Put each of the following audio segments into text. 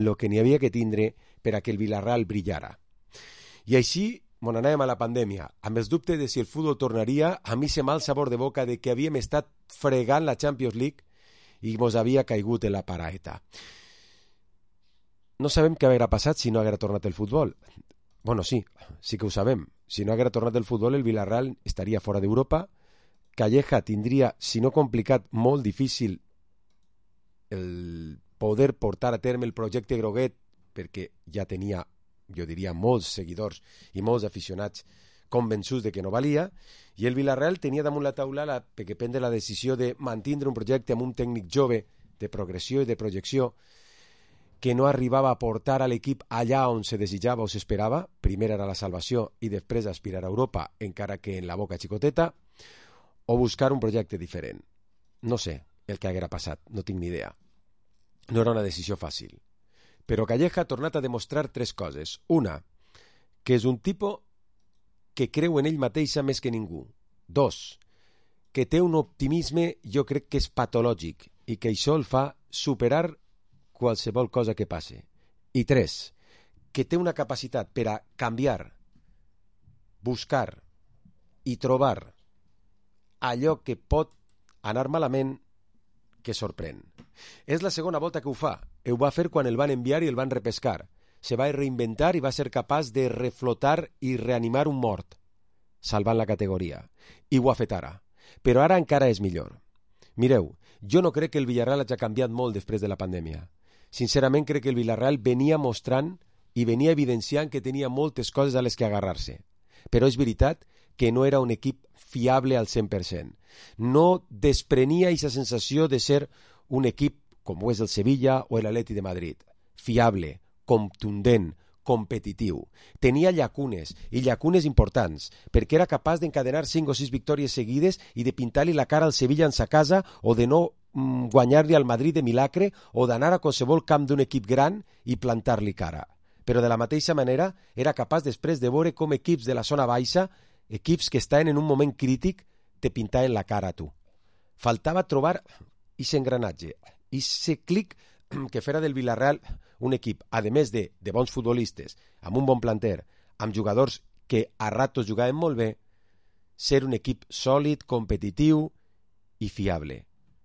el que n'hi havia que tindre per a que el Villarreal brillara. I així mon anàvem a la pandèmia, amb els dubtes de si el futbol tornaria, a mi se mal sabor de boca de que havíem estat fregant la Champions League i mos havia caigut en la paraeta. No sabem què haguera passat si no haguera tornat el futbol. Bueno, sí que ho sabem. Si no haguera tornat el futbol, el Villarreal estaria fora d'Europa. Calleja tindria, si no complicat, molt difícil el poder portar a terme el projecte groguet, perquè ja tenia, jo diria, molts seguidors i molts aficionats convençuts de que no valia, i el Villarreal tenia damunt la taula perquè prendre la decisió de mantindre un projecte amb un tècnic jove de progressió i de projecció que no arribava a portar a l'equip allà on se desitjava o s'esperava. Primer era la salvació i després aspirar a Europa, encara que en la boca xicoteta, o buscar un projecte diferent. No sé el que haguera passat, no tinc ni idea. No era una decisió fàcil. Però Calleja ha tornat a demostrar tres coses. Una, que és un tipus que creu en ell mateixa més que ningú. Dos, que té un optimisme, jo crec que és patològic, i que això el fa superar qualsevol cosa que passe. I tres, que té una capacitat per a canviar, buscar i trobar allò que pot anar malament que sorprèn. És la segona volta que ho fa. Ho va fer quan el van enviar i el van repescar. Se va reinventar i va ser capaç de reflotar i reanimar un mort, salvant la categoria. I ho ha fet ara. Però ara encara és millor. Mireu, jo no crec que el Villarreal hagi canviat molt després de la pandèmia. Sincerament crec que el Villarreal venia mostrant i venia evidenciant que tenia moltes coses a les que agarrar-se. Però és veritat que no era un equip fiable al 100%. No desprenia aquesta sensació de ser un equip com ho és el Sevilla o l'Atleti de Madrid. Fiable, contundent, competitiu. Tenia llacunes, i llacunes importants, perquè era capaç d'encadenar 5 o 6 victòries seguides i de pintar-li la cara al Sevilla en sa casa o de no guanyar-li al Madrid de milagre o d'anar a qualsevol camp d'un equip gran i plantar-li cara. Però de la mateixa manera era capaç després de veure com equips de la zona baixa, equips que estaven en un moment crític, te pintaven la cara a tu. Faltava trobar aquest engranatge, aquest clic que fera del Villarreal un equip, a més de bons futbolistes, amb un bon planter, amb jugadors que a ratos jugaven molt bé, ser un equip sòlid, competitiu i fiable.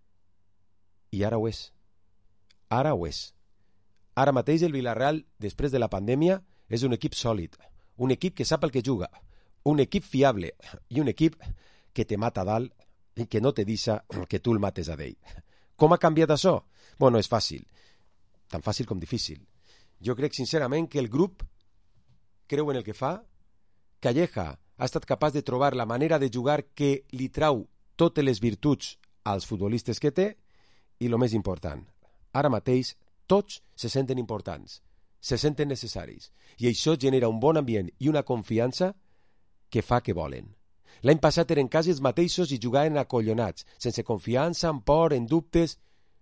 I ara ho és. Ara ho és. Ara mateix el Villarreal, després de la pandèmia, és un equip sòlid, un equip que sap el que juga, un equip fiable i un equip que te mata a dalt i que no te deixa que tu el mates a d'ell. Com ha canviat això? Bueno, és fàcil. Tan fàcil com difícil. Jo crec sincerament que el grup creu en el que fa. Calleja ha estat capaç de trobar la manera de jugar que li trau totes les virtuts als futbolistes que té i el més important, ara mateix tots se senten importants, se senten necessaris i això genera un bon ambient i una confiança que fa que volen. L'any passat eren quasi els mateixos i jugaven acollonats, sense confiança, amb por, en dubtes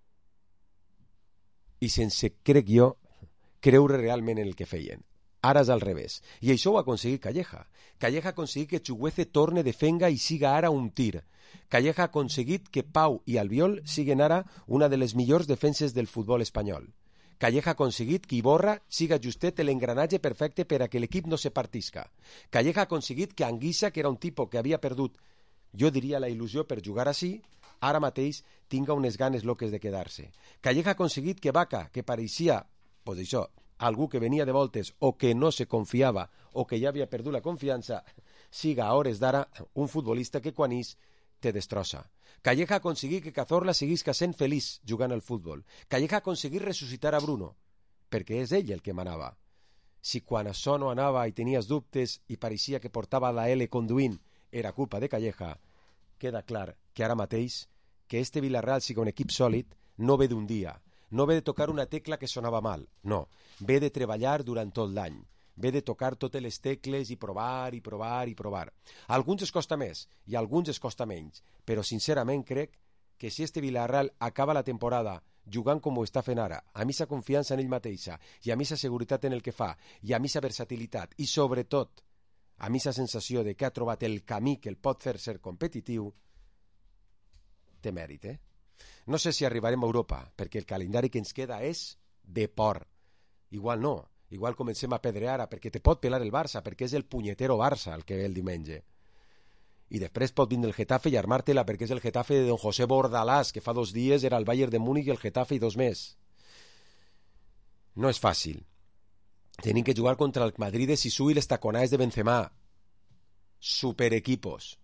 i sense, crec jo, creure realment en el que feien. Ara és al revés. I això ho ha aconseguit Calleja. Calleja ha aconseguit que Chuguece torne de fenga i siga ara un tir. Calleja ha aconseguit que Pau i Albiol siguen ara una de les millors defenses del futbol espanyol. Calleja ha aconseguit que Iborra siga justet l'engranatge perfecte per a que l'equip no se partisca. Calleja ha aconseguit que Anguissa, que era un tipus que havia perdut, jo diria la il·lusió per jugar així, ara mateix tinga unes ganes loques de quedar-se. Calleja ha aconseguit que Vaca, que pareixia, pues això, algú que venia de voltes o que no se confiava o que ja havia perdut la confiança, siga a hores d'ara un futbolista que quan és te destrossa. Calleja ha aconseguit que Cazorla seguisca sent feliç jugant al futbol. Calleja ha aconseguit ressuscitar a Bruno, perquè és ell el que manava. Si quan això no anava i tenies dubtes i pareixia que portava la L conduint era culpa de Calleja, queda clar que ara mateix que este Villarreal siga un equip sòlid no ve d'un dia, no ve de tocar una tecla que sonava mal, no, ve de treballar durant tot l'any, ve de tocar totes les tecles i provar i provar i provar. A alguns es costa més i a alguns es costa menys, però sincerament crec que si este Villarreal acaba la temporada jugant com ho està fent ara, amb aquesta confiança en ell mateixa i amb aquesta seguretat en el que fa i amb aquesta versatilitat i sobretot amb aquesta sensació de que ha trobat el camí que el pot fer ser competitiu, té mèrit, No sé si arribarem a Europa, perquè el calendari que ens queda és de por. igual no. Igual comencem a pedrear perquè te pot pelar el Barça, perquè és el punyetero Barça el que ve el diumenge. I després pot vindre el Getafe i armar-te-la perquè és el Getafe de don José Bordalás, que fa 2 dies era el Bayern de Múnich i el Getafe i 2 més. No és fàcil. Tenim que jugar contra el Madrid de Sisu i les taconades de Benzema. Superequipos.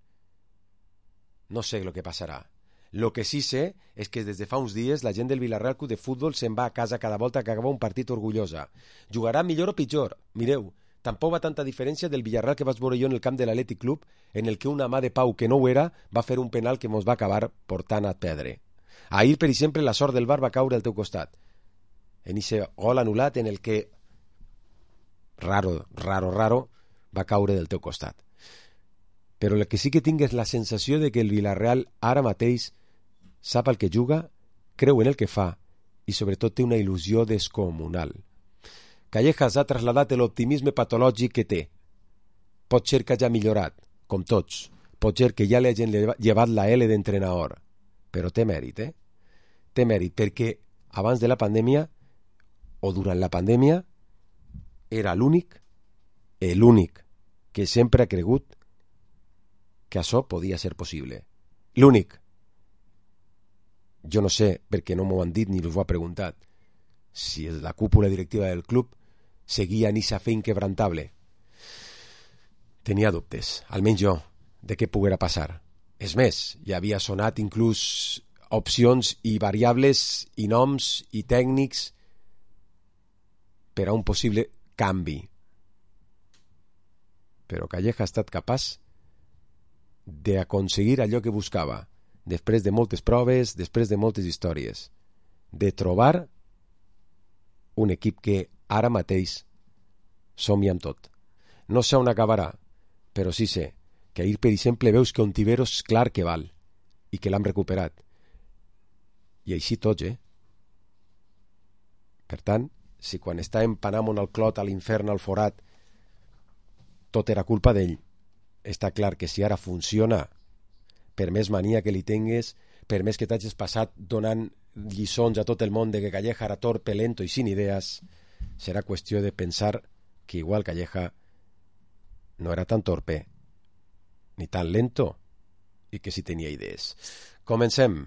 No sé lo que passarà. Lo que sí sé és que des de fa uns dies la gent del Villarreal Club de Futbol se'n va a casa cada volta que acaba un partit orgullosa. Jugarà millor o pitjor? Mireu, tampoc va tanta diferència del Villarreal que vaig veure jo en el camp de l'Atlètic Club, en el que una mà de Pau que no ho era va fer un penal que mos va acabar portant a perdre. Ahir, per exemple, la sort del Bar va caure al teu costat. En ese gol anul·lat en el que raro, va caure del teu costat. Però el que sí que tinc és la sensació de que el Villarreal ara mateix sap el que juga, creu en el que fa i sobretot té una il·lusió descomunal. Callejas ha trasladat l'optimisme patològic que té. Pot ser que hagi millorat, com tots. Pot ser que ja li hagin llevat la L d'entrenador. Però té mèrit, Té mèrit, perquè abans de la pandèmia o durant la pandèmia era l'únic que sempre ha cregut que això podia ser possible. L'únic. Jo no sé, perquè no m'ho han dit ni us ho ha preguntat, si la cúpula directiva del club seguia en esa fe inquebrantable. Tenia dubtes, almenys jo, de què poguera passar. És més, ja havia sonat inclús opcions i variables i noms i tècnics per a un possible canvi. Però Calleja ha estat capaç d'aconseguir allò que buscava, després de moltes proves, després de moltes històries, de trobar un equip que ara mateix somia amb tot. No sé on acabarà, però sí sé que ahir, per exemple, veus que Ontiveros clar que val i que l'han recuperat. I així tots, Per tant, si quan estàvem Panamon al clot, a l'infern, al forat, tot era culpa d'ell, està clar que si ara funciona, per més mania que li tingues, per més que t'hagis passat donant lliçons a tot el món de que Calleja era torpe, lento i sin idees, serà qüestió de pensar que igual Calleja no era tan torpe ni tan lento i que sí tenia idees. Comencem.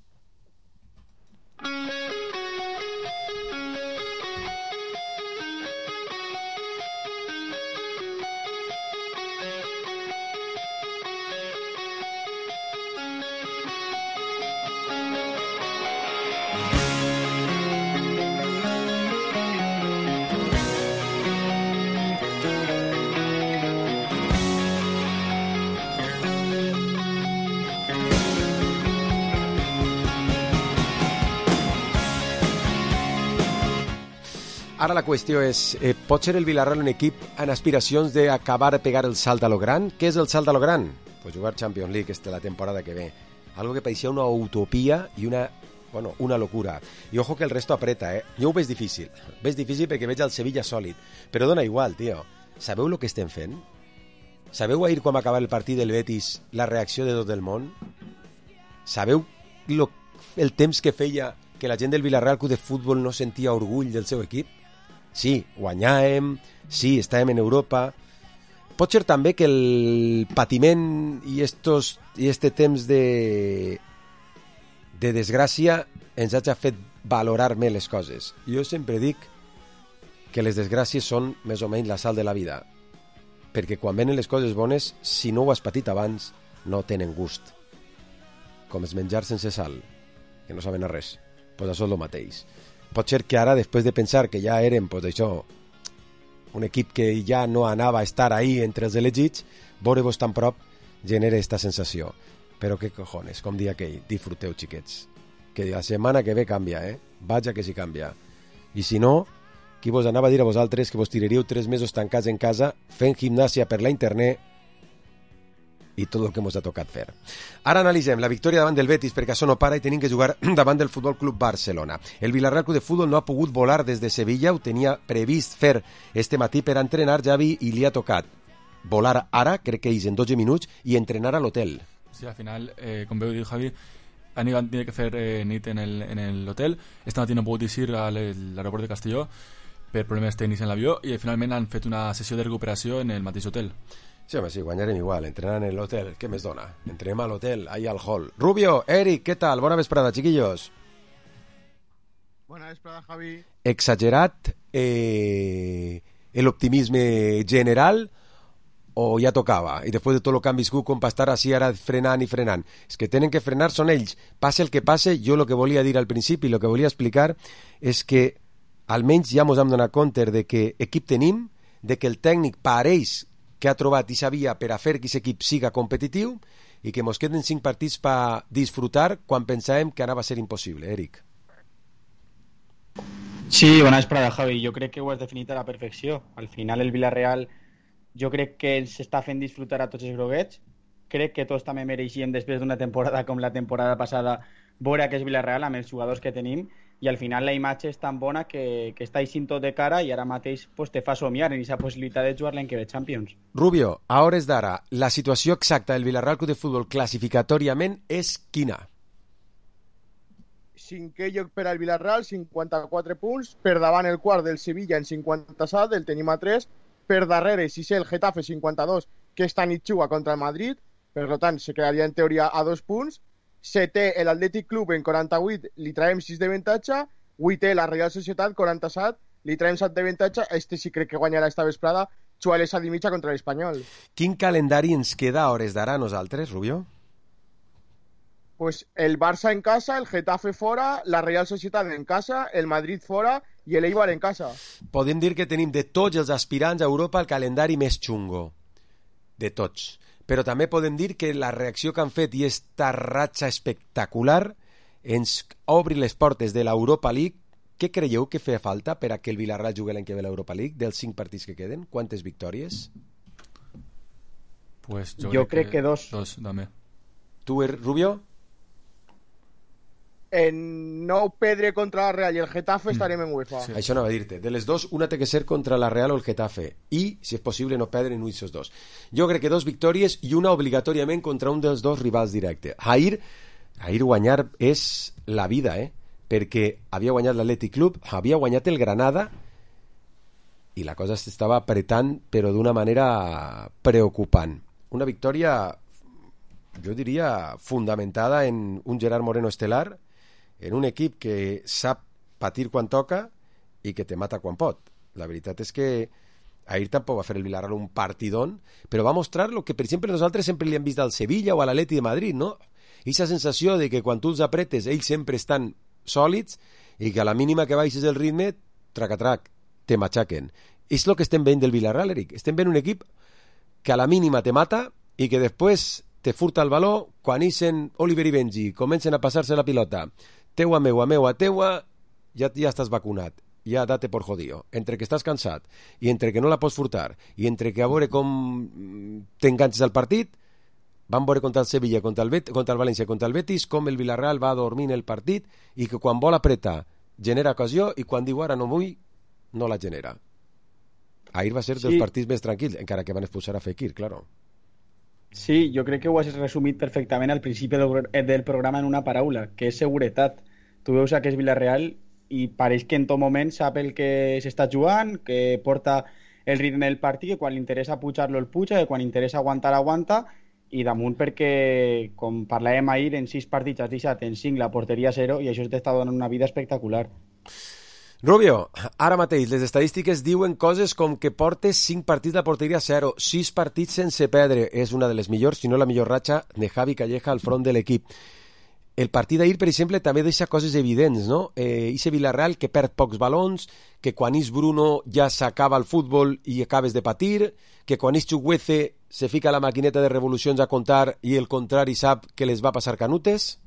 Ara la qüestió és, pot ser el Villarreal un equip en aspiracions d'acabar de pegar el salt a lo gran? Què és el salt a lo gran? Pues jugar Champions League la temporada que ve. Algo que pareixia una utopia i una locura. I ojo que el resto apreta, Jo ho veig difícil. Veig difícil perquè veig el Sevilla sòlid. Però dona igual, tio. Sabeu el que estem fent? Sabeu ahir quan va acabar el partit del Betis la reacció de tot el món? Sabeu el temps que feia que la gent del Villarreal Club de Futbol no sentia orgull del seu equip? Sí, guanyàvem, sí, estàvem en Europa. Pot ser també que el patiment i este temps de desgràcia ens hagi fet valorar més les coses. Jo sempre dic que les desgràcies són més o menys la sal de la vida, perquè quan venen les coses bones, si no ho has patit abans, no tenen gust. Com els menjar sense sal, que no saben a res. Pues això és el mateix. Pot ser que ara, després de pensar que ja érem, pues això, un equip que ja no anava a estar ahí entre els elegits, veure-vos tan prop genera esta sensació. Però què cojones, com dia aquell, disfruteu, xiquets. Que la setmana que ve canvia, Vaja que sí canvia. I si no, qui vos anava a dir a vosaltres que vos tiraríeu 3 mesos tancats en casa fent gimnàsia per la internet i tot el que ens ha tocat fer. Ara analitzem la victòria davant del Betis, perquè això no para i tenim que jugar davant del Futbol Club Barcelona. El Villarreal Club de Futbol no ha pogut volar des de Sevilla, ho tenia previst fer este matí per entrenar Xavi i li ha tocat volar ara, crec que és en 12 minuts, i entrenar a l'hotel. Sí, al final, com veu dir Javi, tiene que fer nit en el hotel. Esta matí no ha pogut ir a l'aeroport de Castelló per problemes tècnics en l'avió, i finalment han fet una sessió de recuperació en el mateix hotel. Sí, home, sí, guanyarem igual, entrenant en l'hotel. Què més dona? Entrenem a l'hotel, ahí al hall. Rubio, Eric, què tal? Bona vesprada, chiquillos. Bona vesprada, Javi. Exagerat el optimisme general o ja tocava? I després de tot el que han viscut com per estar així ara frenant i frenant. És que tenen que frenar són ells. Passe el que passe, jo el que volia dir al principi, el que volia explicar és que almenys ja ens hem donat compte de que equip tenim, de que el tècnic pareix que ha trobat i sabia per a fer que aquest equip siga competitiu i que ens queden 5 partits per disfrutar quan pensàvem que anava a ser impossible. Eric. Sí, bona vesprada, Javi. Jo crec que ho has definit a la perfecció. Al final el Villarreal jo crec que ens està fent disfrutar a tots els groguets. Crec que tots també mereixíem, després d'una temporada com la temporada passada, veure aquest Villarreal amb els jugadors que tenim, i al final la imatge és tan bona que està eixint tot de cara i ara mateix pues, te fa somiar en aquesta possibilitat de jugar l'any que ve Champions. Rubio, a hores d'ara, la situació exacta del Villarreal Club de Futbol classificatòriament és quina? 5è lloc per al Villarreal, 54 punts, per davant el quart del Sevilla en 57, el tenim a 3, per darrere 6è el Getafe 52, que esta nit juga contra el Madrid, per tant se quedaria en teoria a 2 punts, 7è l'Atlètic Club en 48, li traiem 6 d'avantatge, 8è la Real Societat 47, li traiem 7 d'avantatge, este sí crec que guanyarà esta vesprada, juga a les 7 i mitja contra l'Espanyol. Quin calendari ens queda a hores d'ara a nosaltres, Rubio? Pues el Barça en casa, el Getafe fora, la Real Societat en casa, el Madrid fora i l'Eibar en casa. Podem dir que tenim de tots els aspirants a Europa el calendari més xungo. De tots. Però també podem dir que la reacció que han fet i esta ratxa espectacular ens obri les portes de l'Europa League. Què creieu que feia falta per a que el Villarreal jugui l'any que ve a l'Europa League? Dels 5 partits que queden, quantes victòries? Pues jo crec que 2. 2, també. Tu, Rubio? En no perdre contra la Real i el Getafe estarem en UEFA. Sí. Això anava a dir-te. De les dos, una té que ser contra la Real o el Getafe. I, si és possible, no perdre en un d'aquests dos. Jo crec que 2 victòries i una obligatòriament contra un dels 2 rivals directes. Ahir guanyar és la vida, perquè havia guanyat l'Atlètic Club, havia guanyat el Granada i la cosa s'estava apretant, però d'una manera preocupant. Una victòria, jo diria, fundamentada en un Gerard Moreno estel·lar, en un equip que sap patir quan toca i que te mata quan pot. La veritat és que ahir tampoc va fer el Villarreal un partidón, però va mostrar el que, per exemple, nosaltres sempre li hem vist al Sevilla o a l'Atleti de Madrid, no? Aquesta sensació de que quan tu els apretes ells sempre estan sòlids i que a la mínima que baixes el ritme, trac-a-trac, te matxaquen. És el que estem veient del Villarreal, Eric. Estem veient un equip que a la mínima te mata i que després te furta el baló quan ixen Oliver i Benji, comencen a passar-se la pilota. Teua, meua, teua, ja estàs vacunat. Ja date por jodido. Entre que estàs cansat i entre que no la pots furtar i entre que a veure com t'enganxes al partit, van veure contra el Sevilla, contra el València, contra el Betis, com el Villarreal va dormint el partit i que quan vol apretar genera ocasió i quan diu ara no vull, no la genera. Ahir va ser dels partits més tranquils, encara que van expulsar a Fekir, claro. Sí, jo crec que ho has resumit perfectament al principi del programa en una paraula, que és seguretat. Tu veus aquest Villarreal i pareix que en tot moment sap el que s'està jugant, que porta el ritme del partit, que quan li interessa pujar-lo el puja, que quan li interessa aguanta, i damunt perquè, com parlàvem ahir, en 6 partits has deixat en 5 la porteria 0 i això t'està donant una vida espectacular. Rubio, ara mateix les estadístiques diuen coses com que portes 5 partits de porteria 0, 6 partits sense perdre. És una de les millors, si no la millor ratxa de Javi Calleja al front de l'equip. El partit d'ahir, per exemple, també deixa coses evidents, no? Ixe Villarreal que perd pocs balons, que quan és Bruno ja s'acaba el futbol i acabes de patir, que quan és Chukwueze se fica la maquineta de revolucions a comptar i el contrari sap que les va passar canutes?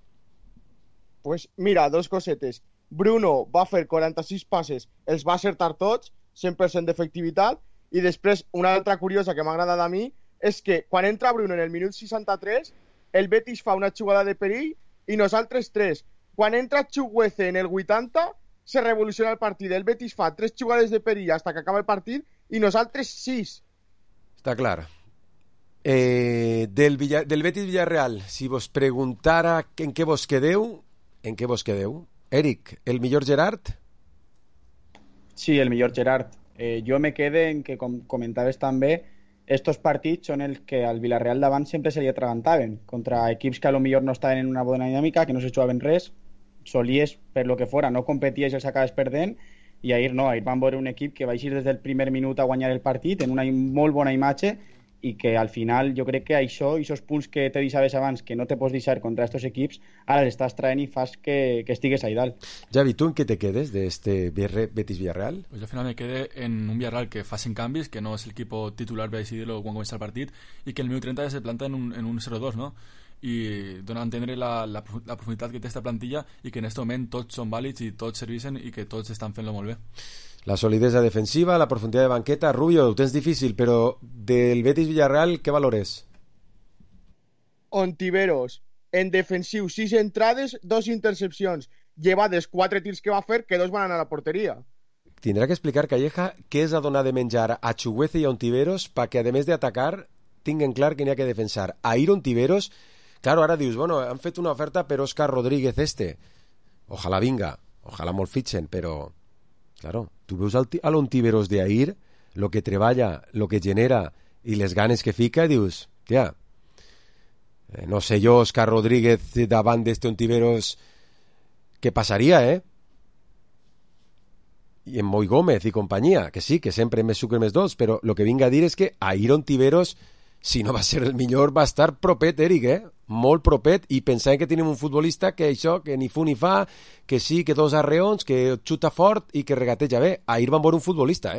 Pues mira, 2 cosetes. Bruno va fer 46 passes, els va acertar tots, 100% d'efectivitat, i després una altra curiosa que m'ha agradat a mi és que quan entra Bruno en el minut 63, el Betis fa una jugada de perill i nosaltres 3. Quan entra Chukwueze en el 80, se revoluciona el partit. El Betis fa 3 jugades de perill fins que acaba el partit i nosaltres 6. Està clar. Del Betis Villarreal, si vos preguntara en què vos quedeu, Eric, el millor Gerard? Sí, el millor Gerard. Jo me quede en que, com comentaves també, estos partits són els que al Villarreal davant sempre se li atragantaven. Contra equips que a lo millor no estaven en una bona dinàmica, que no se jugaven res, solies, per lo que fora, no competies i els acabes perdent, i ahir no, ahir van veure un equip que va eixir des del primer minut a guanyar el partit en una molt bona imatge, i que al final jo crec que això i aquests punts que te deixaves abans que no te pots deixar contra estos equips ara els estàs traient i fas que estigues ahí dalt. Javi, ¿tú en qué te quedes de este Betis-Villarreal? Pues yo al final me quedé en un Villarreal que facin canvis, que no és el equipo titular per decidir-lo quan comença el partit, i que el minut 30 se planta en un 0-2, ¿no? I dona a entendre la profunditat que té esta plantilla i que en aquest moment tots són vàlids i tots servissen i que tots estan fent-lo molt bé. La solidesa defensiva, la profundidad de banqueta. Rubio, ho tens difícil, però del Betis-Villarreal, què valores? Ontiveros, en defensiu, 6 entrades, 2 intercepcions. Llevades 4 tirs que va fer, que 2 van anar a la porteria. Tindrà que explicar, Calleja, què és a donar de menjar a Chuguece i a Ontiveros perquè, a més d'atacar, tinguen clar que n'hi ha que defensar. A ir Ontiveros, claro, ara dius, bueno, han fet una oferta per Óscar Rodríguez Ojalá vinga, ojalá molt fitxen, però... Claro, tu veus a l'Ontiveros d'Ahir, lo que treballa, lo que genera i les ganes que fica, i dius, tia, no sé jo, Óscar Rodríguez davant d'este Ontiveros, què passaria, I en Moi Gómez i companyia, que sí, que sempre més sucre més dolç, però lo que vinga a dir és que Ahir Ontiveros, si no va ser el millor, va estar propet, Eric, molt propet, i pensant que tenim un futbolista que això, que ni fu ni fa, que sí, que 2 arreons, que xuta fort i que regateja bé. Ahir van veure un futbolista,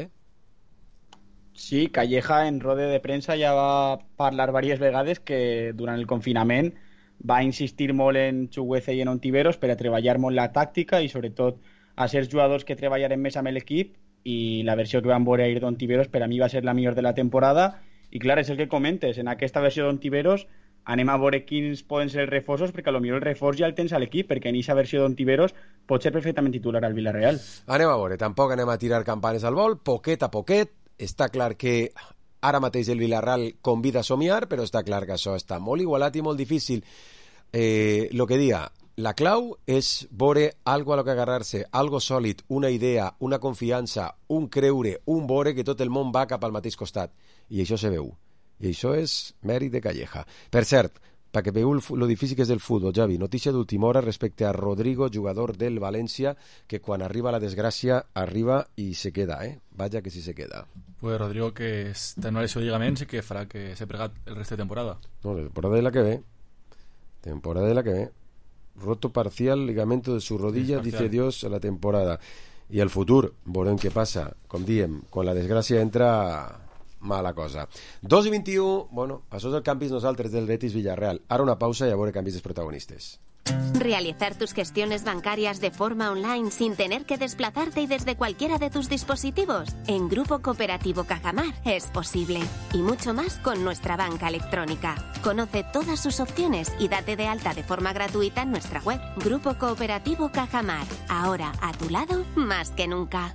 Sí, Calleja en roda de premsa ja va parlar diverses vegades que durant el confinament va insistir molt en Chuguece i en Ontiveros per a treballar molt la tàctica i sobretot a ser jugadors que treballaren més amb l'equip, i la versió que van veure ahir d'Ontiveros per a mi va ser la millor de la temporada. I clar, és el que comentes, en aquesta versió d'Ontiveros anem a veure quins poden ser els reforços, perquè potser el reforç ja el tens a l'equip, perquè en aquesta versió d'Ontiveros pot ser perfectament titular al Villarreal. Anem a veure, tampoc anem a tirar campanes al vol, poquet a poquet. Està clar que ara mateix el Villarreal convida a somiar, però està clar que això està molt igualat i molt difícil. Lo que dia, la clau és veure algo a lo que agarrar-se, algo sòlid, una idea, una confiança, un creure, un veure que tot el món va cap al mateix costat. I això se veu. I això és mèrit de Calleja. Per cert, perquè veieu lo difícil que és el futbol, Javi, notícia d'última hora respecte a Rodrigo, jugador del València, que quan arriba la desgràcia, arriba i se queda, Vaja que sí se queda. Pues Rodrigo, que està en una lesió de lligaments i que farà que se pregat el resto de temporada. No, la temporada de la que ve. Temporada de la que ve. Roto parcial, ligamento de su rodilla, dice Dios a la temporada. I el futur, veurem què passa. Com diem, quan la desgràcia entra... mala cosa. 2:21, bueno, això és el canvis nosaltres del Betis-Villarreal. Ara una pausa i a veure canvis dels protagonistes. Realizar tus gestiones bancarias de forma online sin tener que desplazarte y desde cualquiera de tus dispositivos. En Grupo Cooperativo Cajamar es posible. Y mucho más con nuestra banca electrónica. Conoce todas sus opciones y date de alta de forma gratuita en nuestra web. Grupo Cooperativo Cajamar. Ahora a tu lado más que nunca.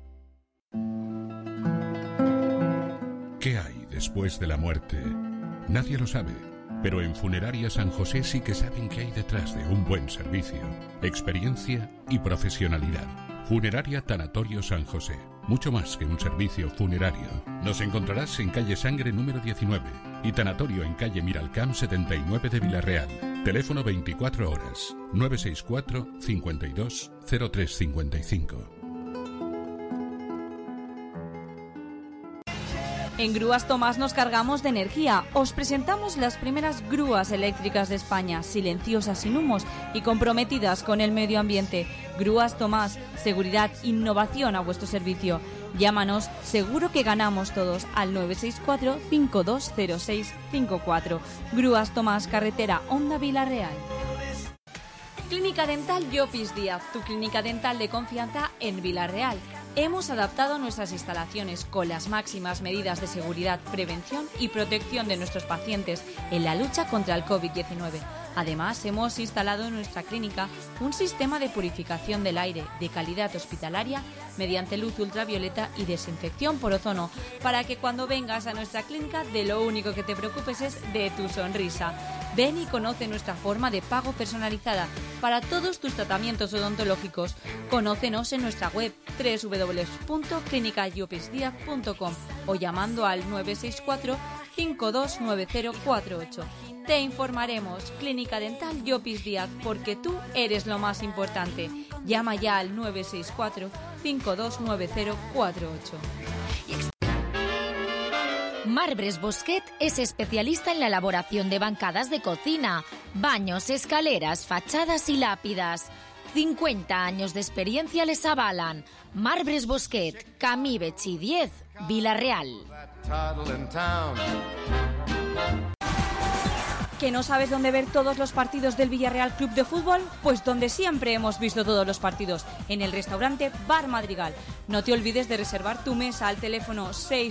¿Qué hay después de la muerte? Nadie lo sabe, pero en Funeraria San José sí que saben qué hay detrás de un buen servicio, experiencia y profesionalidad. Funeraria Tanatorio San José, mucho más que un servicio funerario. Nos encontrarás en calle Sangre número 19 y Tanatorio en calle Miralcamp 79 de Villarreal. Teléfono 24 horas, 964 52 0355. En Grúas Tomás nos cargamos de energía. Os presentamos las primeras grúas eléctricas de España, silenciosas, sin humos y comprometidas con el medio ambiente. Grúas Tomás, seguridad, innovación a vuestro servicio. Llámanos, seguro que ganamos todos, al 964 520654. Grúas Tomás, carretera Onda Villarreal. Clínica Dental Llopis Díaz, tu clínica dental de confianza en Villarreal. Hemos adaptado nuestras instalaciones con las máximas medidas de seguridad, prevención y protección de nuestros pacientes en la lucha contra el COVID-19. Además, hemos instalado en nuestra clínica un sistema de purificación del aire de calidad hospitalaria mediante luz ultravioleta y desinfección por ozono, para que cuando vengas a nuestra clínica de lo único que te preocupes es de tu sonrisa. Ven y conoce nuestra forma de pago personalizada para todos tus tratamientos odontológicos. Conócenos en nuestra web www.clinicayopesdiaz.com o llamando al 964 529048. Te informaremos. Clínica Dental Llopis Díaz, porque tú eres lo más importante. Llama ya al 964 529048. Marbres Bosquet es especialista en la elaboración de bancadas de cocina, baños, escaleras, fachadas y lápidas. 50 años de experiencia les avalan. Marbres Bosquet, Camí Betxí 10, Vila-real. ¿Que no sabes dónde ver todos los partidos del Villarreal Club de Fútbol? Pues donde siempre hemos visto todos los partidos, en el restaurante Bar Madrigal. No te olvides de reservar tu mesa al teléfono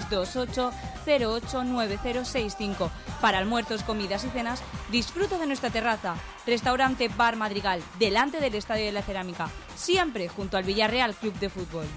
628-089065. Para almuerzos, comidas y cenas, disfruta de nuestra terraza. Restaurante Bar Madrigal, delante del Estadio de la Cerámica, siempre junto al Villarreal Club de Fútbol.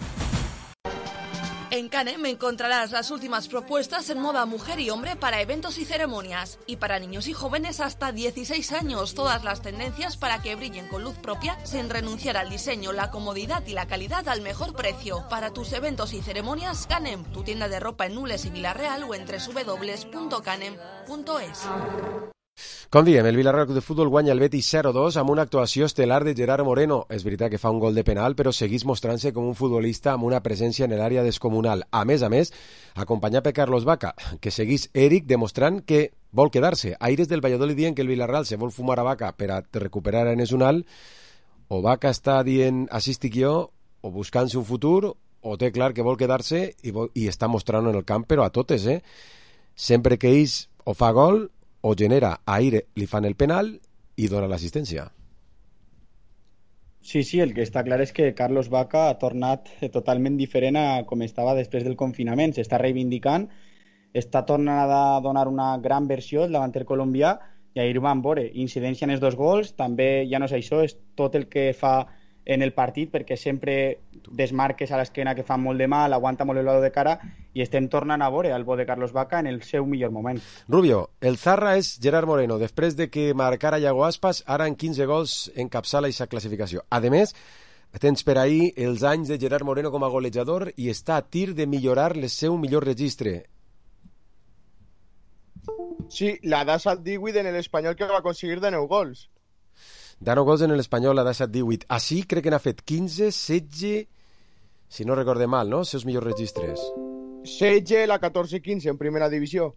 En Canem encontrarás las últimas propuestas en moda mujer y hombre para eventos y ceremonias. Y para niños y jóvenes hasta 16 años, todas las tendencias para que brillen con luz propia sin renunciar al diseño, la comodidad y la calidad al mejor precio. Para tus eventos y ceremonias, Canem, tu tienda de ropa en Nules y Vila-real o en www.canem.es. Com diem, el Villarreal Club de Futbol guanya el Betis 0-2 amb una actuació estel·lar de Gerard Moreno. És veritat que fa un gol de penal, però segueix mostrant-se com un futbolista amb una presència en l'àrea descomunal. A més, acompanyat per Carlos Vaca, que segueix Eric demostrant que vol quedar-se. Aires del Valladolid dient que el Villarreal se vol fumar a Vaca per a recuperar a Enes Unal, o Vaca està dient així estic jo, o buscant-se un futur, o té clar que vol quedar-se i està mostrant en el camp, però a totes, Sempre que ells o fa gol o genera aire, li fan el penal i dona l'assistència. Sí, el que està clar és que Carlos Vaca ha tornat totalment diferent a com estava després del confinament. S'està reivindicant, està tornant a donar una gran versió el davanter colombià i ahir ho vam veure. Incidència en els 2 gols, també ja no és això, és tot el que fa en el partit, perquè sempre desmarques a l'esquena que fan molt de mal, aguanta molt el lado de cara i estem tornant a veure el bo de Carlos Vaca en el seu millor moment. Rubio, el Zarra és Gerard Moreno. Després de que marcara Iago Aspas, ara en 15 gols encapçala aquesta classificació. A més, tens per ahir els anys de Gerard Moreno com a golejador i està a tir de millorar el seu millor registre. Sí, l'ha deixat 18 en l'Espanyol, que va aconseguir de 9 gols. De 9 gols en l'Espanyol ha deixat 18. Així crec que n'ha fet 15, 16, si no recorde mal, no? Els seus millors registres. 16, la 14-15 en primera divisió.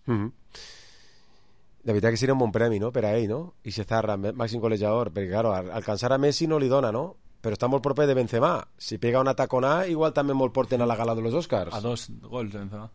De veritat que seria un bon premi, no?, per a ell, no? I se Zarra, màxim golejador, perquè, claro, alcançar a Messi no li dona, no? Però està molt proper de Benzema. Si pega una taconà, igual també molt porten a la gala de los Oscars. A 2 gols de Benzema.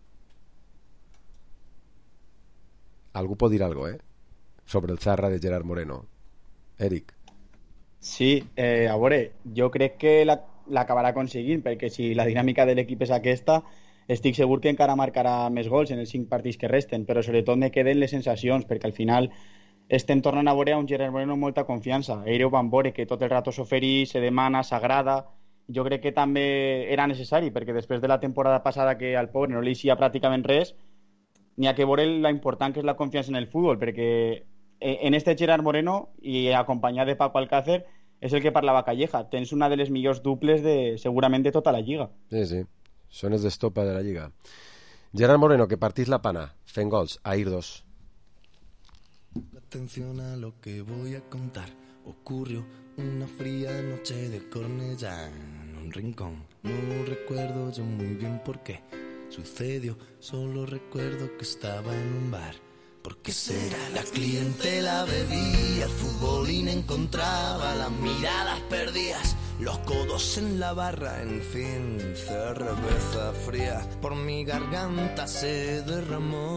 Algú pot dir algo, sobre el Zarra de Gerard Moreno. Eric. Sí, a veure, jo crec que l'acabarà aconseguint, perquè si la dinàmica de l'equip és aquesta, estic segur que encara marcarà més gols en els 5 partits que resten, però sobretot me queden les sensacions, perquè al final estem tornant a veure a un Gerard Moreno amb molta confiança. Ahir ho vam veure, que tot el rato s'ofereix, se demana, s'agrada. Jo crec que també era necessari, perquè després de la temporada passada que al pobre no li eixia pràcticament res, n'hi ha que veure la important que és la confiança en el futbol, perquè en este Gerard Moreno i acompanyat de Paco Alcácer és el que parlava Calleja. Tens una de les millors duples segurament de tota la Lliga. Sí. Són els d'estopa de la Lliga. Gerard Moreno, que partís la pana, fent gols, ahir 2. Atención a lo que voy a contar. Ocurrió una fría noche de Cornellá en un rincón. No recuerdo yo muy bien por qué sucedió, solo recuerdo que estaba en un bar. ¿Por qué será? La clientela bebía, el futbolín encontraba las miradas perdidas, los codos en la barra, en fin, cerveza fría por mi garganta se derramó.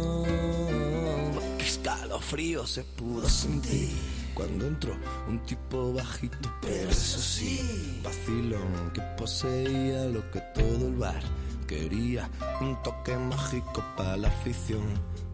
Qué escalofrío se pudo sentir cuando entró un tipo bajito, pero eso sí, vacilón que poseía lo que todo el bar quería, un toque mágico para la afición.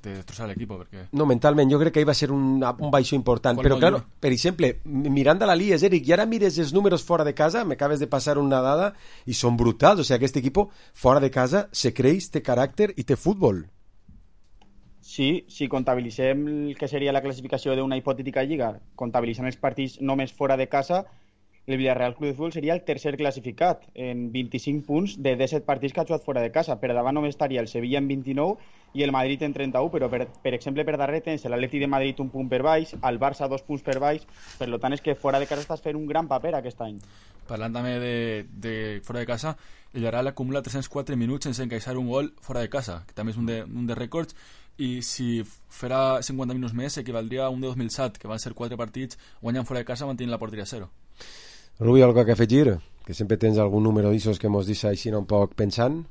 destrossar l'equip. Perquè... No, mentalment, jo crec que hi va ser un baixó important. Però, clar, per exemple, mirant a la Lies, Eric, i ara mires els números fora de casa, m'acabes de passar una dada, i són brutals. O sigui, aquest equip fora de casa se creix, té caràcter i té futbol. Sí, si comptabilitzem el que seria la classificació d'una hipotètica lliga, comptabilitzant els partits només fora de casa, el Villarreal Club de Futbol seria el tercer classificat, en 25 punts de 17 partits que ha jugat fora de casa. Per davant només estaria el Sevilla en 29 i el Madrid en 31, però per exemple per darrere tens l'Atleti de Madrid un punt per baix, el Barça 2 punts per baix, per tant és que fora de casa estàs fent un gran paper aquest any. Parlant també de fora de casa, el Villarreal acumula 304 minuts sense encaixar un gol fora de casa, que també és un de rècords, i si farà 50 minuts més equivaldria a un de 2007, que van ser 4 partits guanyant fora de casa mantenint la porteria a 0. Rubi, algo que afegir? Que sempre tens algun número d'aixos que mos deixa així un poc pensant?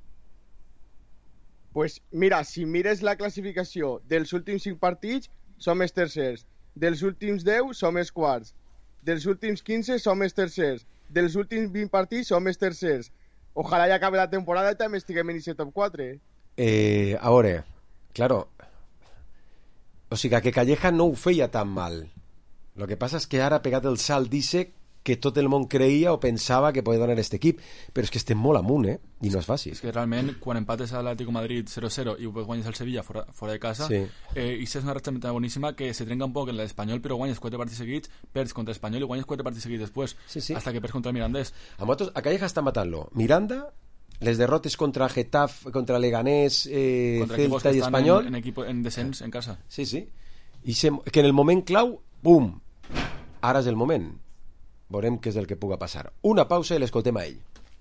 Pues mira, si mires la classificació dels últims 5 partits, som els tercers. Dels últims 10 som els quarts. Dels últims 15 som els tercers. Dels últims 20 partits som els tercers. Ojalà ja acabi la temporada i també estiguem en aquest top 4. A veure, claro, o sigui que Calleja no ho feia tan mal. Lo que passa és que ara ha pegat el salt dice que tot el món creia o pensava que podia donar aquest equip, però és que estem molt amunt, i no és fàcil. És que realment, quan empates a l'Atlético Madrid 0-0 i guanyes al Sevilla fora de casa, sí. I és una ratxa boníssima que se trenca un poc en l'Espanyol, però guanyes 4 partits seguits, perds contra l'Espanyol i guanyes 4 partits seguits després, sí. hasta que perds contra el Mirandés. A Calleja està matant-lo. Miranda, les derrotes contra Getafe, contra Leganés, Celta i Espanyol... En descens, en casa. Sí. I que en el moment clau, bum, ara és el moment. Veurem què és el que puga passar. Una pausa i l'escoltem a ell.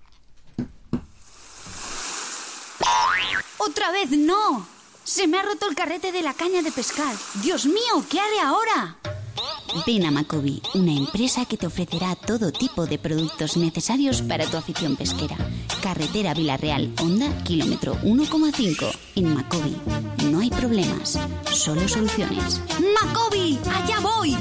¡Otra vez no! Se me ha roto el carrete de la caña de pescar. ¡Dios mío! ¿Qué haré ahora? Ven a Macobi, una empresa que te ofrecerá todo tipo de productos necesarios para tu afición pesquera. Carretera Villarreal, Honda, kilómetro 1,5. En Macobi no hay problemas, solo soluciones. ¡Macobi! ¡Allá voy!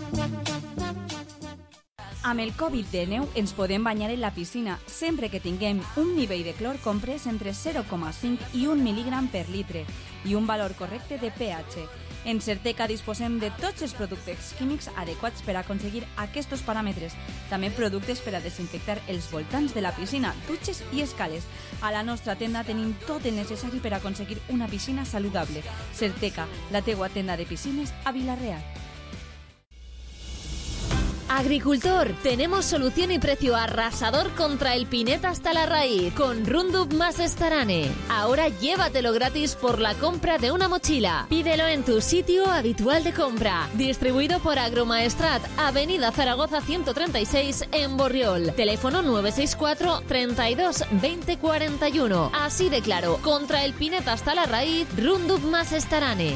Amb el Covid-19 ens podem banyar en la piscina sempre que tinguem un nivell de clor comprès entre 0,5 i 1 mil·lígram per litre i un valor correcte de pH. En Certeca disposem de tots els productes químics adequats per aconseguir aquests paràmetres. També productes per a desinfectar els voltants de la piscina, dutxes i escales. A la nostra tenda tenim tot el necessari per aconseguir una piscina saludable. Certeca, la teua tenda de piscines a Vila-real. Agricultor, tenemos solución y precio arrasador contra el pineta hasta la raíz con Roundup más Starane. Ahora llévatelo gratis por la compra de una mochila. Pídelo en tu sitio habitual de compra. Distribuido por Agromaestrat, Avenida Zaragoza 136 en Borriol. Teléfono 964 32 20 41. Así de claro, contra el pineta hasta la raíz, Roundup más Starane.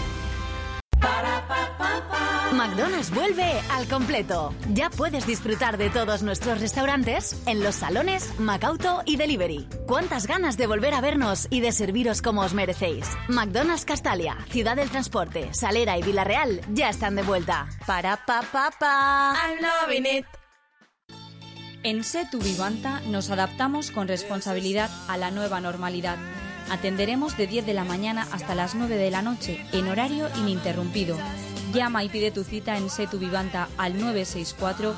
McDonald's vuelve al completo. Ya puedes disfrutar de todos nuestros restaurantes en los salones, Macauto y Delivery. ¿Cuántas ganas de volver a vernos y de serviros como os merecéis? McDonald's Castalia, Ciudad del Transporte, Salera y Villarreal ya están de vuelta. I'm loving it. En Setu Vivanta nos adaptamos con responsabilidad a la nueva normalidad. Atenderemos de 10 de la mañana hasta las 9 de la noche, en horario ininterrumpido. Llama y pide tu cita en Setu Vivanta al 964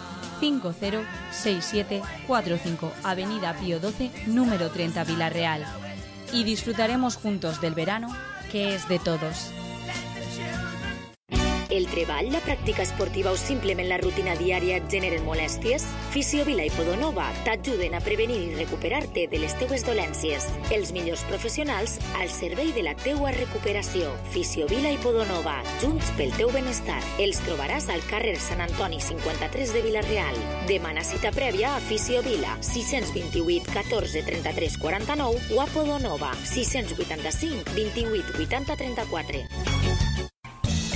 506745, Avenida Pío 12, número 30, Vila-real. Y disfrutaremos juntos del verano, que es de todos. El treball, la pràctica esportiva o simplement la rutina diària et generen molèsties? Fisiovila i Podonova t'ajuden a prevenir i recuperar-te de les teues dolències. Els millors professionals al servei de la teua recuperació. Fisiovila i Podonova, junts pel teu benestar. Els trobaràs al carrer Sant Antoni 53 de Vila-real. Demana cita prèvia a Fisiovila 628 14 33 49 o a Podonova 685 28 80 34.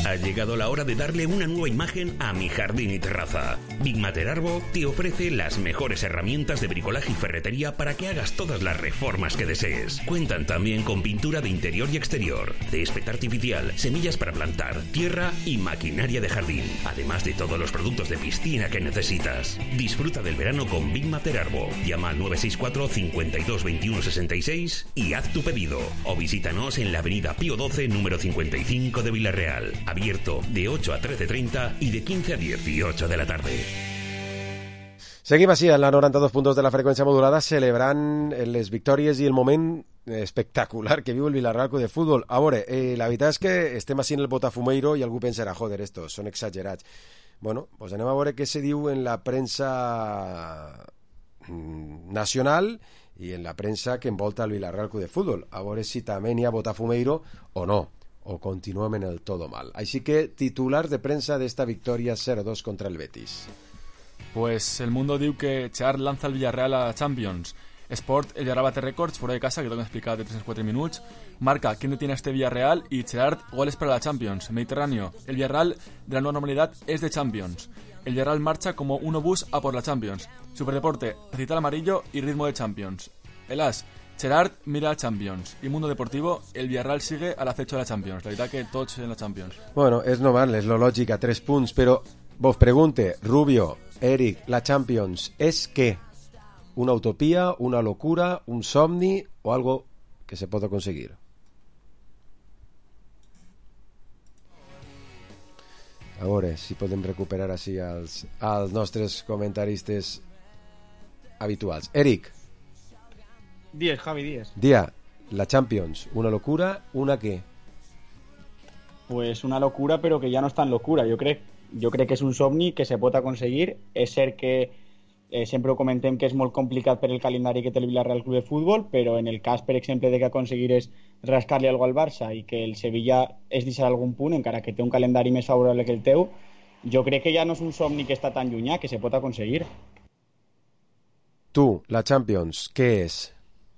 Ha llegado la hora de darle una nueva imagen a mi jardín y terraza. Big Matter Arbo te ofrece las mejores herramientas de bricolaje y ferretería para que hagas todas las reformas que desees. Cuentan también con pintura de interior y exterior, césped artificial, semillas para plantar, tierra y maquinaria de jardín, además de todos los productos de piscina que necesitas. Disfruta del verano con Big Matter Arbo. Llama al 964 52 21 66 y haz tu pedido. O visítanos en la avenida Pío 12, número 55 de Villarreal. Abierto de 8 a 13:30 y de 15 a 18 de la tarde. Seguim així, en la 92 punts de la freqüència modulada, celebrant les victòries i el moment espectacular que viu el Villarreal Club de Futbol. A veure, la veritat és que estem així en el Botafumeiro i algú pensarà, joder, estos són exagerats. Bueno, pues anem a veure què se diu en la premsa nacional i en la premsa que envolta el Villarreal Club de Futbol. A veure si també n'hi ha Botafumeiro o no, o continuem en el todo mal. Així que, titulars de premsa d'esta victòria 0-2 contra el Betis. Pues el Mundo diu que Gerrard lanza el Villarreal a Champions. Sport, el Villarreal bate récords fuera de casa, que tengo que explicar de 3 a 4 minutos. Marca, ¿quién detiene a este Villarreal? Y Gerrard, goles para la Champions. Mediterráneo, el Villarreal de la nueva normalidad es de Champions. El Villarreal marcha como un obús a por la Champions. Superdeporte, recital amarillo y ritmo de Champions. El As, Gerrard mira a Champions. Y Mundo Deportivo, el Villarreal sigue al acecho de la Champions. La veritat que tots en la Champions. Bueno, és normal, és lo lògic a 3 punts, però vos pregunte, Rubio, Eric, la Champions és què? Una utopia, una locura, un somni o algo que se pot aconseguir? A veure si podem recuperar així als nostres comentaristes habituals. Eric. Dies, Javi, dies. Dia, la Champions, una locura, una què? Pues una locura, però que ja no és tan locura, jo crec. Jo crec que és un somni que se pot aconseguir. És cert que sempre ho comentem que és molt complicat per el calendari que té el Villarreal Club de Futbol, però en el cas, per exemple, de que aconseguires rascar-li algo al Barça i que el Sevilla es deixarà algun punt, encara que té un calendari més favorable que el teu, jo crec que ja no és un somni que està tan llunyà, que se pot aconseguir. Tu, la Champions, què és?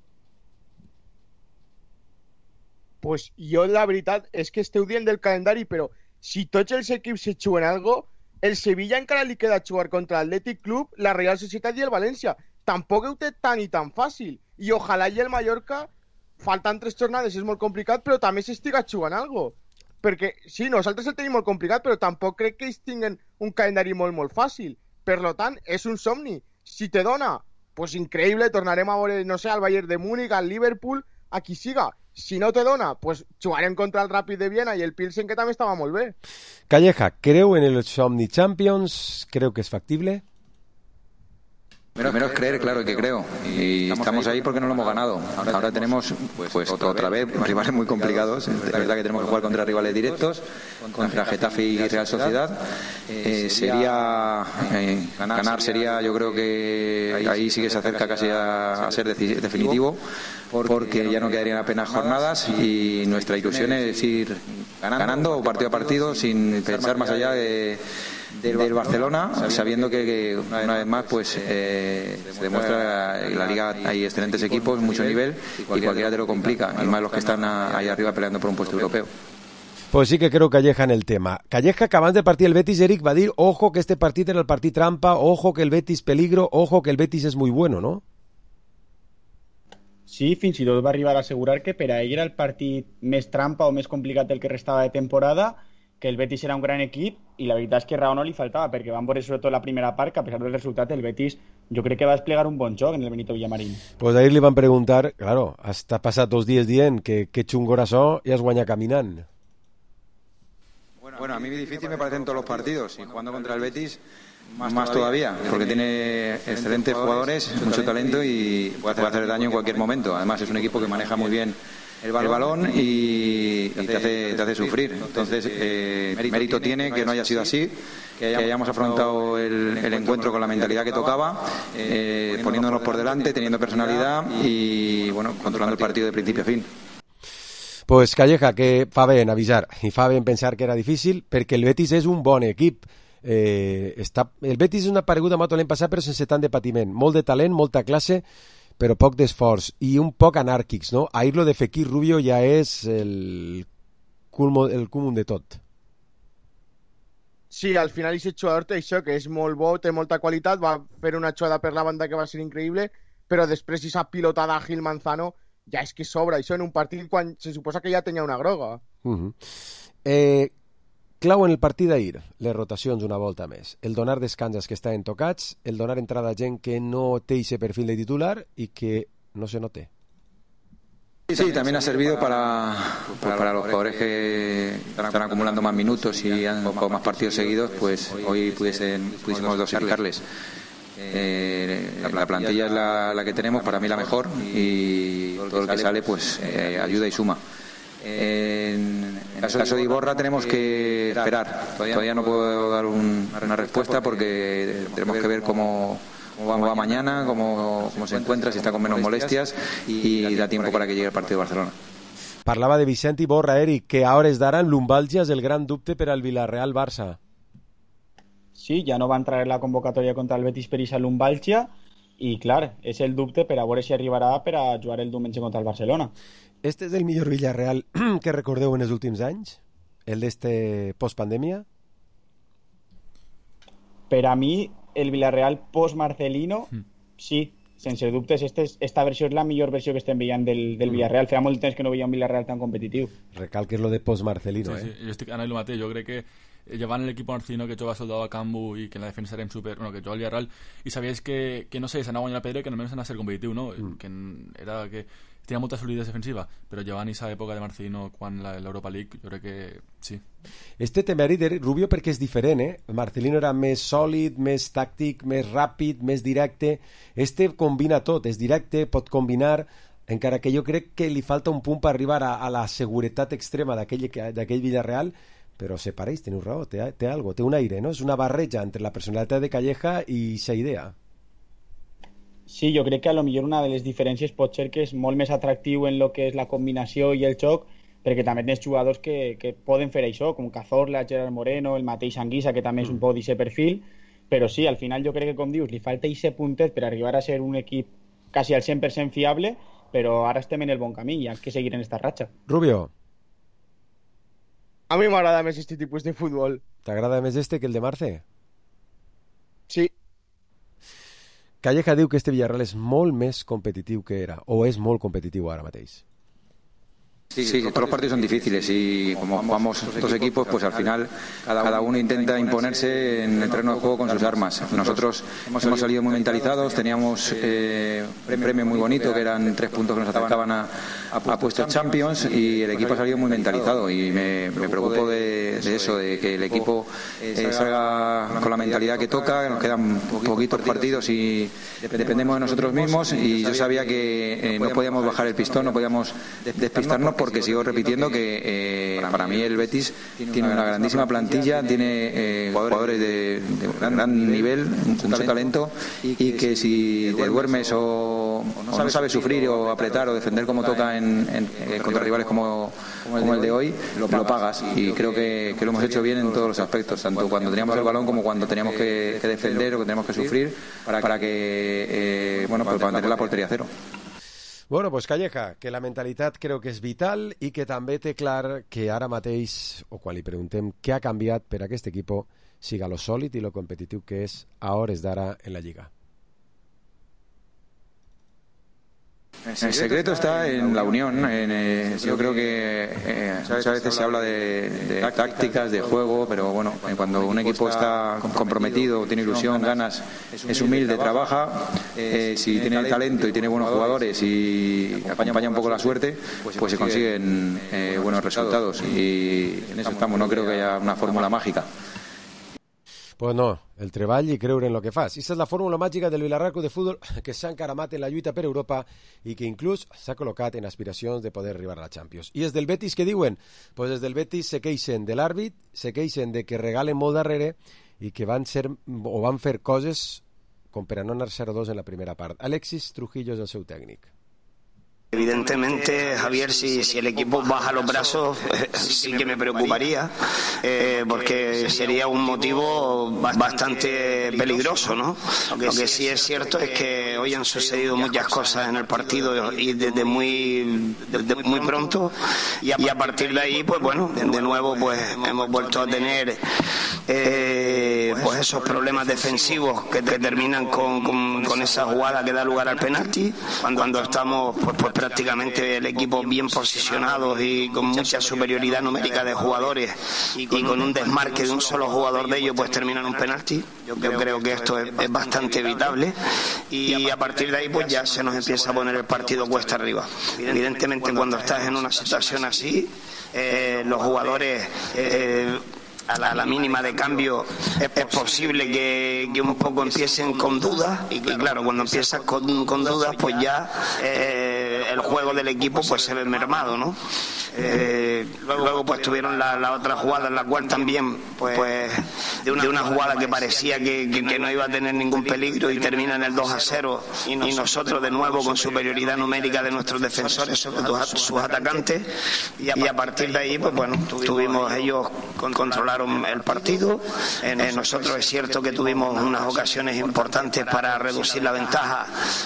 Pues jo la veritat és que esteu dient del calendari, però si tots els equips se juguen algo, el Sevilla encara li queda jugar contra l'Atlètic Club, la Real Societat i el València. Tampoc ho té tan i tan fàcil. I ojalà i el Mallorca, faltant 3 jornades, és molt complicat, però també s'estiga jugant algo. Perquè, sí, nosaltres el tenim molt complicat, però tampoc crec que ells tinguen un calendari molt, molt fàcil. Per tant, és un somni. Si te dona, pues increïble, tornarem a veure, no sé, al Bayern de Múnich, al Liverpool, a qui siga. Si no te dona, pues jugarem contra el Ràpid de Viena i el Pilsen, que també estava molt bé. Calleja, ¿creu en el Somni Champions? ¿Creu que es factible? Primero es creer, claro que creo. Y estamos ahí porque no lo hemos ganado. Ahora tenemos, pues otra vez, rivales muy complicados. Es verdad que tenemos que jugar contra rivales directos, contra Getafe y Real Sociedad. Ganar sería, yo creo que ahí sí que se acerca casi a ser definitivo, porque ya no quedarían apenas jornadas y nuestra ilusión es ir ganando partido a partido sin pensar más allá del Barcelona, sabiendo que una vez más pues se demuestra que en la Liga hay excelentes equipos, mucho nivel, y cualquiera te lo complica, y más los que están ahí arriba peleando por un puesto europeo. Pues sí que creo Calleja en el tema. Calleja, que abans del partit del Betis, Eric, va dir ojo que este partit era el partit trampa, ojo que el Betis peligro, ojo que el Betis és muy bueno, ¿no? Sí, fins i tot va arribar a assegurar que per a ell era el partit més trampa o més complicat del que restava de temporada, que el Betis era un gran equip, i la veritat és que raó no li faltava, perquè van veure sobretot la primera part, que a pesar del resultat el Betis jo crec que va desplegar un bon joc en el Benito Villamarín. Pues ahir li van preguntar, claro, hasta passat 2 dies dient que xungor això i has guanyat caminant. Bueno, a mí difícil me parecen todos los partidos, y jugando contra el Betis más todavía, porque tiene excelentes jugadores, mucho talento y puede hacer daño en cualquier momento. Además es un equipo que maneja muy bien el balón y te hace sufrir. Entonces mérito tiene que no haya sido así, que hayamos afrontado el encuentro con la mentalidad que tocaba, poniéndonos por delante, teniendo personalidad y bueno, controlando el partido de principio a fin. Pues Calleja, que fa bé en avisar i fa bé en pensar que era difícil, perquè el Betis és un bon equip. El Betis és una pareguda moto l'any passat, però sense tant de patiment, molt de talent, molta classe, però poc d'esforç i un poc anàrquics, no? Ahir lo de Fekir Rubio ja és el cúmul de tot. Sí, al final aquest jugador té això, que és molt bo, té molta qualitat, va fer una jugada per la banda que va ser increïble, però després aquesta pilotada a Gil Manzano ja és que sobra, això en un partit quan se suposa que ja tenia una groga. Clau en el partit d'ahir, les rotacions una volta més, el donar descans als que estaven tocats, el donar entrada a gent que no té ese perfil de titular y que no se note. Sí, también ha servido para los jugadores que están acumulando más minutos y han jugado más partidos seguidos, pues hoy pudiésemos dosificarles. La plantilla es la que tenemos, para mí la mejor, y todo lo que sale pues ayuda y suma. En el caso de Iborra tenemos que esperar. Todavía no puedo dar una respuesta porque tenemos que ver cómo va mañana, cómo se encuentra, si está con menos molestias y da tiempo para que llegue el partido de Barcelona. Parlava de Vicent Iborra, Eric, que a hores d'ara en Lumbàlgia és el gran dubte per al Villarreal-Barça. Sí, ja no va entrar en la convocatòria contra el Betis per a Lumbàlgia i, clar, és el dubte per a veure si arribarà per a jugar el diumenge contra el Barcelona. Este és el millor Villarreal que recordeu en els últims anys? El d'este postpandèmia? Per a mi, el Villarreal post-Marcelino, sí, sense dubtes, esta versió és la millor versió que estem veient del Villarreal. Feia molt temps que no veia un Villarreal tan competitiu. Recalques lo de post-Marcelino, sí, jo estic anant el mateix. Jo crec que llevant l'equip Marcelino que jugava Soldado a Cambu i que en la defensa érem super... Bueno, que jugava el Villarreal i sabies que no sé, s'anava a guanyar la pedra i que només anava a ser competitiu, no? Que era que tenia molta solidesa defensiva, però llevant aquesta època de Marcelino quan l'Europa League, jo crec que sí. Este té mèrit, Rubio, perquè és diferent, eh? Marcelino era més sòlid, més tàctic, més ràpid, més directe. Este combina tot, és directe, pot combinar, encara que jo crec que li falta un punt per arribar a la seguretat extrema d'aquell Villarreal, però se pareix, teniu raó, té algo, té un aire, no? És una barreja entre la personalitat de Calleja i sa idea. Sí, jo crec que a lo millor una de les diferències pot ser que és molt més atractiu en lo que és la combinació i el xoc, perquè també tens jugadors que poden fer això, com Cazorla, Gerard Moreno, el mateix Anguissa, que també és un poc d'aquest perfil, però sí, al final jo crec que, com dius, li falta aquest puntet per arribar a ser un equip quasi al 100% fiable, però ara estem en el bon camí i hem que seguir en esta ratxa. Rubio. A mi m'agrada més aquest tipus de futbol. T'agrada més este que el de Marce? Sí. Calleja diu que este Villarreal és molt més competitiu que era, o és molt competitiu ara mateix. Sí, todos los partidos son difíciles y como jugamos dos equipos, pues al final cada uno intenta imponerse en el terreno de juego con sus armas. Nosotros hemos salido muy mentalizados, teníamos un premio muy bonito que eran 3 puntos que nos acercaban a puestos Champions y el equipo ha salido muy mentalizado y me preocupo de eso, de que el equipo salga con la mentalidad que toca, que nos quedan poquitos partidos y dependemos de nosotros mismos y yo sabía que no podíamos bajar el pistón, no podíamos despistarnos porque sigo repitiendo que para mí el Betis tiene una grandísima plantilla, tiene jugadores de gran nivel, mucho talento y que si te duermes o no sabes sufrir o apretar o defender como toca contra rivales como el de hoy, lo pagas y creo que lo hemos hecho bien en todos los aspectos, tanto cuando teníamos el balón como cuando teníamos que defender o que teníamos que sufrir para que para mantener la portería a cero. Bueno, pues Calleja, que la mentalitat creu que és vital i que també té clar que ara mateix, o quan li preguntem què ha canviat per a aquest equip, siga lo sòlid i lo competitiu que és a hores d'ara en la Lliga. El secreto está en la unión. Yo creo que muchas veces se habla de tácticas, de juego, pero bueno, cuando un equipo está comprometido, tiene ilusión, ganas, es humilde, trabaja, si tiene talento y tiene buenos jugadores y acompaña un poco la suerte, pues se consiguen buenos resultados y en eso estamos. No creo que haya una fórmula mágica. Pues no, el treball i creure en lo que fas. Aquesta és la fórmula màgica del Villarreal Club de Futbol que s'ha encaramat en la lluita per Europa i que inclús s'ha col·locat en aspiracions de poder arribar a la Champions. I és del Betis que diuen? Pues des del Betis se queixen de l'àrbit, se queixen de que regalen molt darrere i que van fer coses com per a no anar 0-2 en la primera part. Alexis Trujillo és el seu tècnic. Evidentemente, Javier, si el equipo baja los brazos, sí que me preocuparía, porque sería un motivo bastante peligroso, ¿no? Lo que sí es cierto es que hoy han sucedido muchas cosas en el partido y desde muy pronto, y a partir de ahí, pues bueno, de nuevo pues hemos vuelto a tener pues esos problemas defensivos que terminan con esa jugada que da lugar al penalti, cuando estamos pues prácticamente el equipo bien posicionados y con mucha superioridad numérica de jugadores y con un desmarque de un solo jugador de ellos, pues terminan un penalti. Yo creo que esto es bastante evitable, y a partir de ahí pues ya se nos empieza a poner el partido cuesta arriba. Evidentemente, cuando estás en una situación así, los jugadores a la mínima de cambio es posible que un poco empiecen con dudas, y claro, cuando empiezas con dudas pues ya el juego del equipo pues se ve mermado, ¿no? Luego pues tuvieron la otra jugada en la cual también pues de una jugada que parecía que no iba a tener ningún peligro y termina en el 2-0, y nosotros de nuevo con superioridad numérica de nuestros defensores sobre sus atacantes, y a partir de ahí pues bueno, tuvimos ellos controlaron el partido. Nosotros es cierto que tuvimos unas ocasiones importantes para reducir la ventaja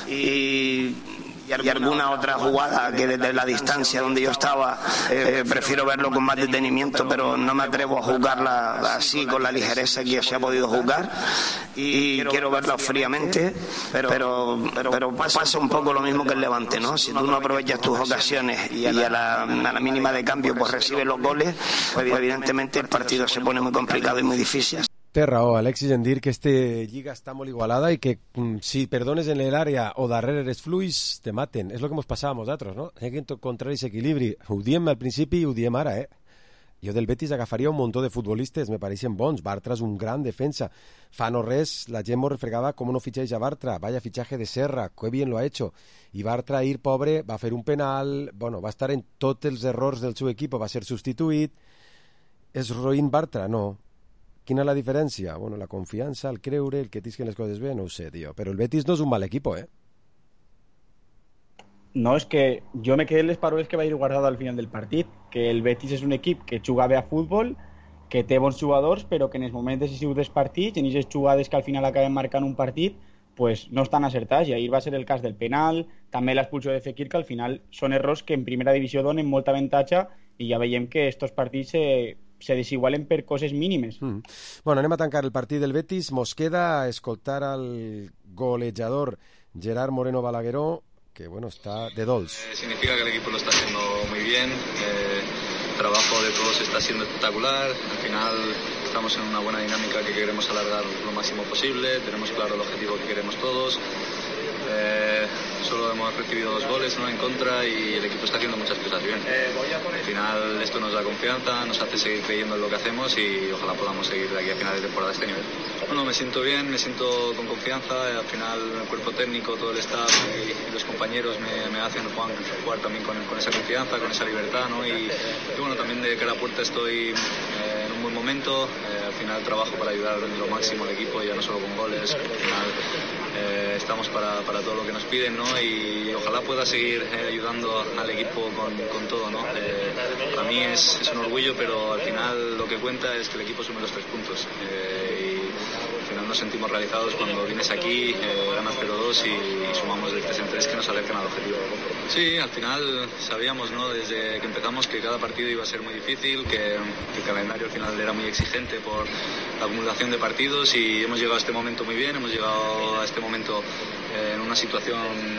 y alguna otra jugada que desde la distancia donde yo estaba prefiero verlo con más detenimiento, pero no me atrevo a juzgarla así con la ligereza que se ha podido juzgar, y quiero verla fríamente, pero pasa un poco lo mismo que el Levante, ¿no? Si tú no aprovechas tus ocasiones y a la mínima de cambio pues recibes los goles, pues evidentemente el partido se pone muy complicado y muy difícil. Té raó, Alexis, en dir que lliga està molt igualada i que si perdones en l'àrea o darrere eres fluix, te maten. És el que ens passava a nosaltres, no? Hay que encontrar ese equilibri. Ho diem al principi i ho diem ara, Jo del Betis agafaria un muntó de futbolistes, me pareixen bons. Bartra és un gran defensa. Fa no res, la gent m'ho refregava com no fitxeix a Bartra. Vaya fichaje de Serra, que bien lo ha hecho. I Bartra, ir pobre, va fer un penal, bueno, va estar en tots els errors del seu equip, va ser substituït. És roïn Bartra? No. Quina és la diferència? Bueno, la confiança, el creure, el que tisquen les coses bé, no ho sé, tio. Però el Betis no és un mal equipo, No, és que jo me quedé en les paraules que va dir Guardado al final del partit, que el Betis és un equip que juga bé a futbol, que té bons jugadors, però que en els moments decisius dels partits, en aquestes jugades que al final acaben marcant un partit, pues no estan acertats, i ahir va ser el cas del penal, també l'expulsió de Fekir, que al final són errors que en primera divisió donen molta avantatge, i ja veiem que estos partits se desigualen per coses mínimes. Bueno, anem a tancar el partit del Betis. Mos queda escoltar al golejador Gerard Moreno Balagueró, que bueno, está de dolç. Significa que el equipo lo está haciendo muy bien, el trabajo de todos está siendo espectacular, al final estamos en una buena dinámica que queremos alargar lo máximo posible, tenemos claro el objetivo que queremos todos. Solo hemos recibido 2 goles, en contra, y el equipo está haciendo muchas cosas bien. Al final esto nos da confianza, nos hace seguir creyendo en lo que hacemos y ojalá podamos seguir de aquí a final de temporada a este nivel. Bueno, me siento bien, me siento con confianza, al final el cuerpo técnico, todo el staff y los compañeros me hacen jugar también con esa confianza, con esa libertad, ¿no? Y bueno, también de cara a puerta estoy en un buen momento, al final trabajo para ayudar lo máximo al equipo, ya no solo con goles, al final estamos para todo lo que nos piden, ¿no? Y ojalá pueda seguir ayudando al equipo con todo, ¿no? Para mí es un orgullo, pero al final lo que cuenta es que el equipo sume los 3 puntos. Y al final nos sentimos realizados cuando vienes aquí, ganas 0-2 y sumamos de 3 en 3 que nos acercan al objetivo. Sí, al final sabíamos, ¿no? Desde que empezamos que cada partido iba a ser muy difícil, que el calendario al final era muy exigente por la acumulación de partidos, y hemos llegado a este momento muy bien, hemos llegado a este momento en una situación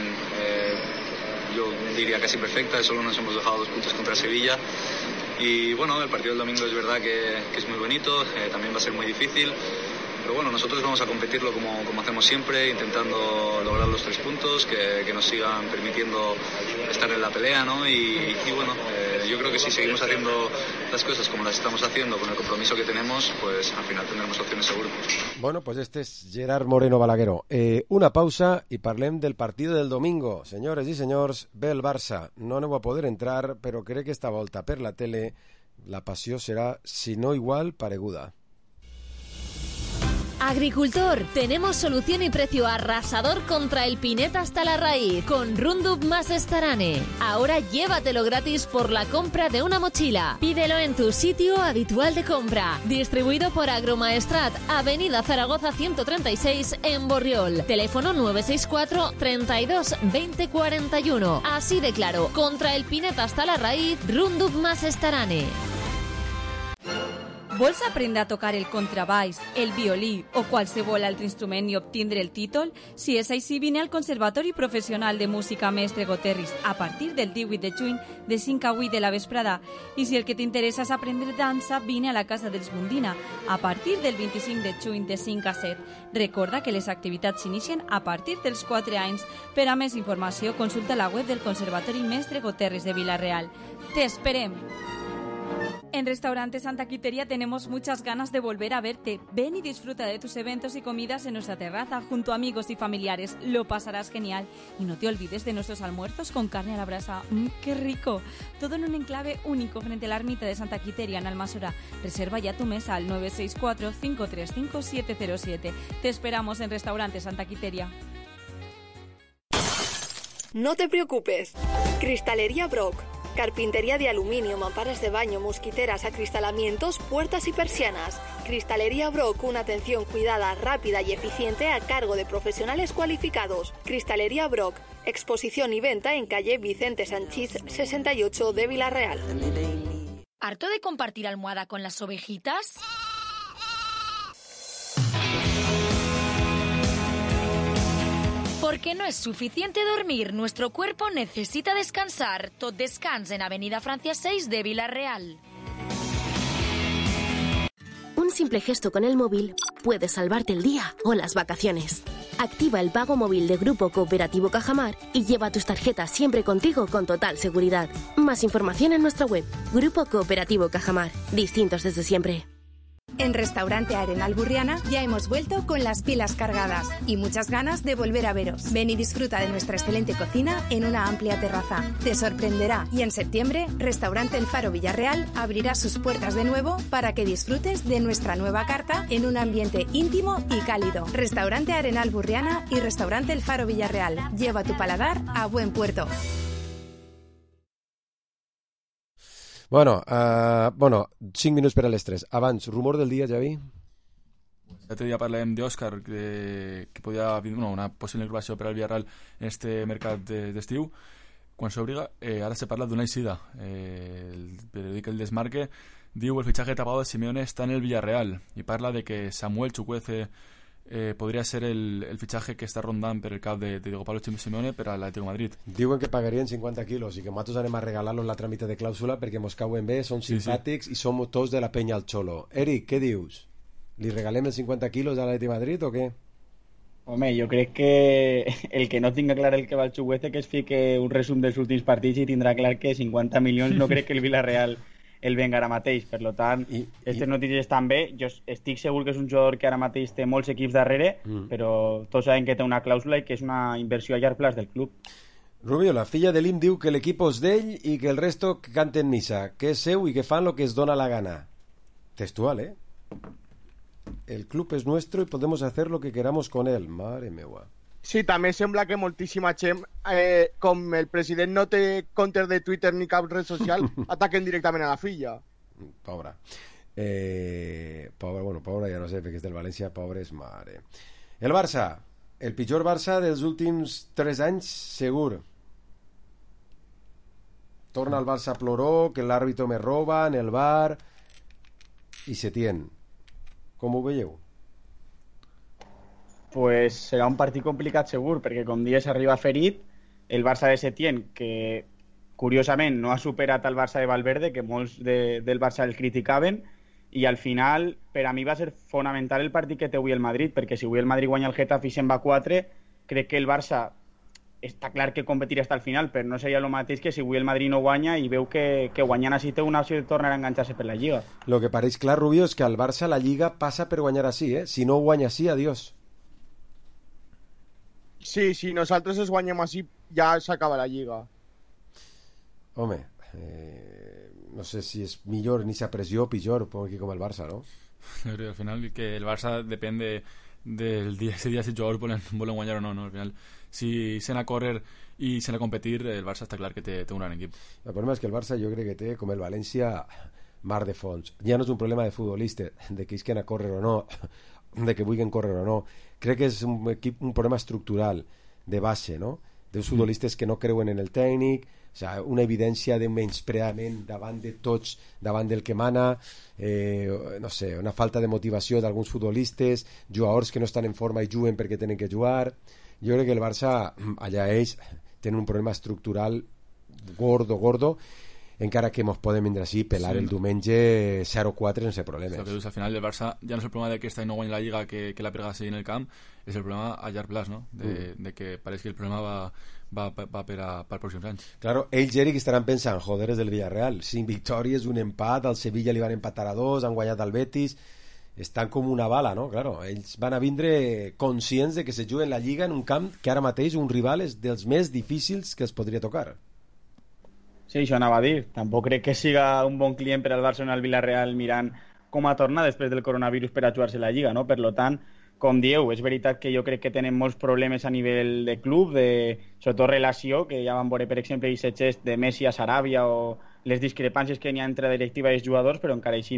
yo diría casi perfecta, solo nos hemos dejado 2 puntos contra Sevilla. Y bueno, el partido del domingo es verdad que es muy bonito, también va a ser muy difícil. Pero bueno, nosotros vamos a competirlo como hacemos siempre, intentando lograr los 3 puntos, que nos sigan permitiendo estar en la pelea, ¿no? Y bueno, yo creo que si seguimos haciendo las cosas como las estamos haciendo, con el compromiso que tenemos, pues al final tendremos opciones seguro. Bueno, pues este es Gerard Moreno Balagueró. Una pausa i parlem del partido del domingo. Senyores i senyors, ve el Barça. No aneu a poder entrar, però crec que esta volta per la tele la passió serà, si no igual, pareguda. Agricultor, tenemos solución y precio arrasador contra el pineta hasta la raíz con Roundup más Starane. Ahora llévatelo gratis por la compra de una mochila. Pídelo en tu sitio habitual de compra. Distribuido por Agromaestrat, Avenida Zaragoza 136 en Borriol. Teléfono 964 32 20 41. Así de claro, contra el pineta hasta la raíz, Roundup más Starane. Vols aprendre a tocar el contrabaix, el violí o qualsevol altre instrument i obtindre el títol? Si és així, vine al Conservatori Professional de Música Mestre Goterris a partir del 18 de juny de 5 a 8 de la vesprada. I si el que t'interessa és aprendre dansa, vine a la Casa dels Mundina a partir del 25 de juny de 5 a 7. Recorda que les activitats s'inicien a partir dels 4 anys. Per a més informació, consulta la web del Conservatori Mestre Goterris de Vila-real. ¡Te esperem! En Restaurante Santa Quiteria tenemos muchas ganas de volver a verte. Ven y disfruta de tus eventos y comidas en nuestra terraza junto a amigos y familiares. Lo pasarás genial. Y no te olvides de nuestros almuerzos con carne a la brasa. ¡Qué rico! Todo en un enclave único frente a la ermita de Santa Quiteria en Almassora. Reserva ya tu mesa al 964-535-707. Te esperamos en Restaurante Santa Quiteria. No te preocupes. Cristalería Brock. Carpintería de aluminio, mamparas de baño, mosquiteras, acristalamientos, puertas y persianas. Cristalería Brock, una atención cuidada, rápida y eficiente a cargo de profesionales cualificados. Cristalería Brock, exposición y venta en calle Vicente Sanchís 68 de Vila-real. ¿Harto de compartir almohada con las ovejitas? Porque no es suficiente dormir, nuestro cuerpo necesita descansar. Tot Descans en Avenida Francia 6 de Vila-real. Un simple gesto con el móvil puede salvarte el día o las vacaciones. Activa el pago móvil de Grupo Cooperativo Cajamar y lleva tus tarjetas siempre contigo con total seguridad. Más información en nuestra web. Grupo Cooperativo Cajamar. Distintos desde siempre. En Restaurante Arenal Burriana ya hemos vuelto con las pilas cargadas y muchas ganas de volver a veros. Ven y disfruta de nuestra excelente cocina en una amplia terraza. Te sorprenderá y en septiembre Restaurante El Faro Villarreal abrirá sus puertas de nuevo para que disfrutes de nuestra nueva carta en un ambiente íntimo y cálido. Restaurante Arenal Burriana y Restaurante El Faro Villarreal. Lleva tu paladar a buen puerto. Bueno, 5 minuts per a les 3. Abans, rumor del dia, Javi? L'altre dia parlem d'Òscar, que podia haver una possible incorporació per al Villarreal en este mercat d'estiu. Quan s'obriga, ara se parla d'una eixida. El periòdic El Desmarque diu el fitxatge tapado de Simeone està en el Villarreal i parla de que Samuel Chukwueze podria ser el fitxatge que està rondant per el cap de Diego Pablo Simeone per a l'Atlético de Madrid. Diuen que pagarien 50 quilos i que nosaltres anem a regalar-los la tràmite de clàusula perquè mos cauen bé, són simpàtics i som tots de la penya al Xolo. Eric, què dius? Li regalem els 50 quilos a l'Atlético de Madrid o què? Home, jo crec que el que no tinga clar el que va al Chukwueze que es fique un resum dels últims partits i tindrà clar que 50 milions no crec que el Villarreal el venga ara mateix, per tant aquestes notícies estan bé. Jo estic segur que és un jugador que ara mateix té molts equips darrere, però tots saben que té una clàusula i que és una inversió a llarg plaç del club. Rubio, la filla de Lim diu que l'equip és d'ell i que el resto canten missa, que és seu i que fan lo que es dona la gana. Textual, El club és nuestro y podemos hacer lo que queramos con él. Mare meua. Sí, també sembla que moltíssima gent, com el president no té comptes de Twitter ni cap red social, ataquen directament a la filla. Pobra. Pobra ja no sé, perquè és del València, pobre és mare. El Barça, el pitjor Barça dels últims 3 anys, segur. Torna al Barça ploró, que l'àrbitro me roba en el bar i Setién. Com ho veieu? Pues serà un partit complicat segur, perquè com dies arriba ferit, el Barça de Setién, que curiosament no ha superat el Barça de Valverde, que molts del Barça el criticaven, i al final per a mi va ser fonamental el partit que té avui el Madrid, perquè si avui el Madrid guanya el Getafe i se'n va 4, crec que el Barça està clar que competirà fins al final, però no seria el mateix que si avui el Madrid no guanya i veu que guanyant així té una opció de tornar a enganxar-se per la Lliga. Lo que pareix clar, Rubio, és que al Barça la Lliga passa per guanyar així, Si no guanya així, adiós. Sí, si nosaltres es guanyem així, ja s'acaba la Lliga. Home, no sé si és millor ni esa pressió o pitjor per un equip com el Barça, ¿no? Yo creo al final que el Barça depende del día, ese día si els jugadors volen guanyar o no, Al final, si se n'ha a córrer i se n'ha a competir, el Barça està clar que té un gran equip. El problema és que el Barça jo crec que té, com el València, mar de fons. Ja no és un problema de futbolista, de que isquen a córrer o no, de que vulguin córrer o no. Crec que és un problema estructural de base, no? d'uns futbolistes que no creuen en el tècnic, o sigui, una evidència de menyspreament davant de tots, davant del que mana, no sé, una falta de motivació d'alguns futbolistes, jugadors que no estan en forma i juguen perquè tenen que jugar. Jo crec que el Barça, allà ells, tenen un problema estructural gordo, encara que mos podem vindre així pelar el diumenge 0-4 sense problemes. Al final el Barça ja no és el problema de que esta no guanya la Lliga que la pega seguir en el camp, és el problema a llarg plaç, no? De que pareix que el problema va per pròxims anys. Claro, ells, Eric, estaran pensant, joder, és del Villarreal, 5 victòries, un empat, al Sevilla li van empatar a 2, han guanyat al Betis, estan com una bala, no? Claro, ells van a vindre conscients de que se juguen la Lliga en un camp que ara mateix un rival és dels més difícils que els podria tocar. Sí, això anava a dir. Tampoc crec que siga un bon client per al Barcelona al Villarreal mirant com a tornar després del coronavirus per a jugar-se la Lliga, no? Per lo tant, com dieu, és veritat que jo crec que tenen molts problemes a nivell de club, sobretot relació, que ja van veure, per exemple, aquest gest de Messi a Saràbia o les discrepàncies que n'hi ha entre la directiva i els jugadors, però encara així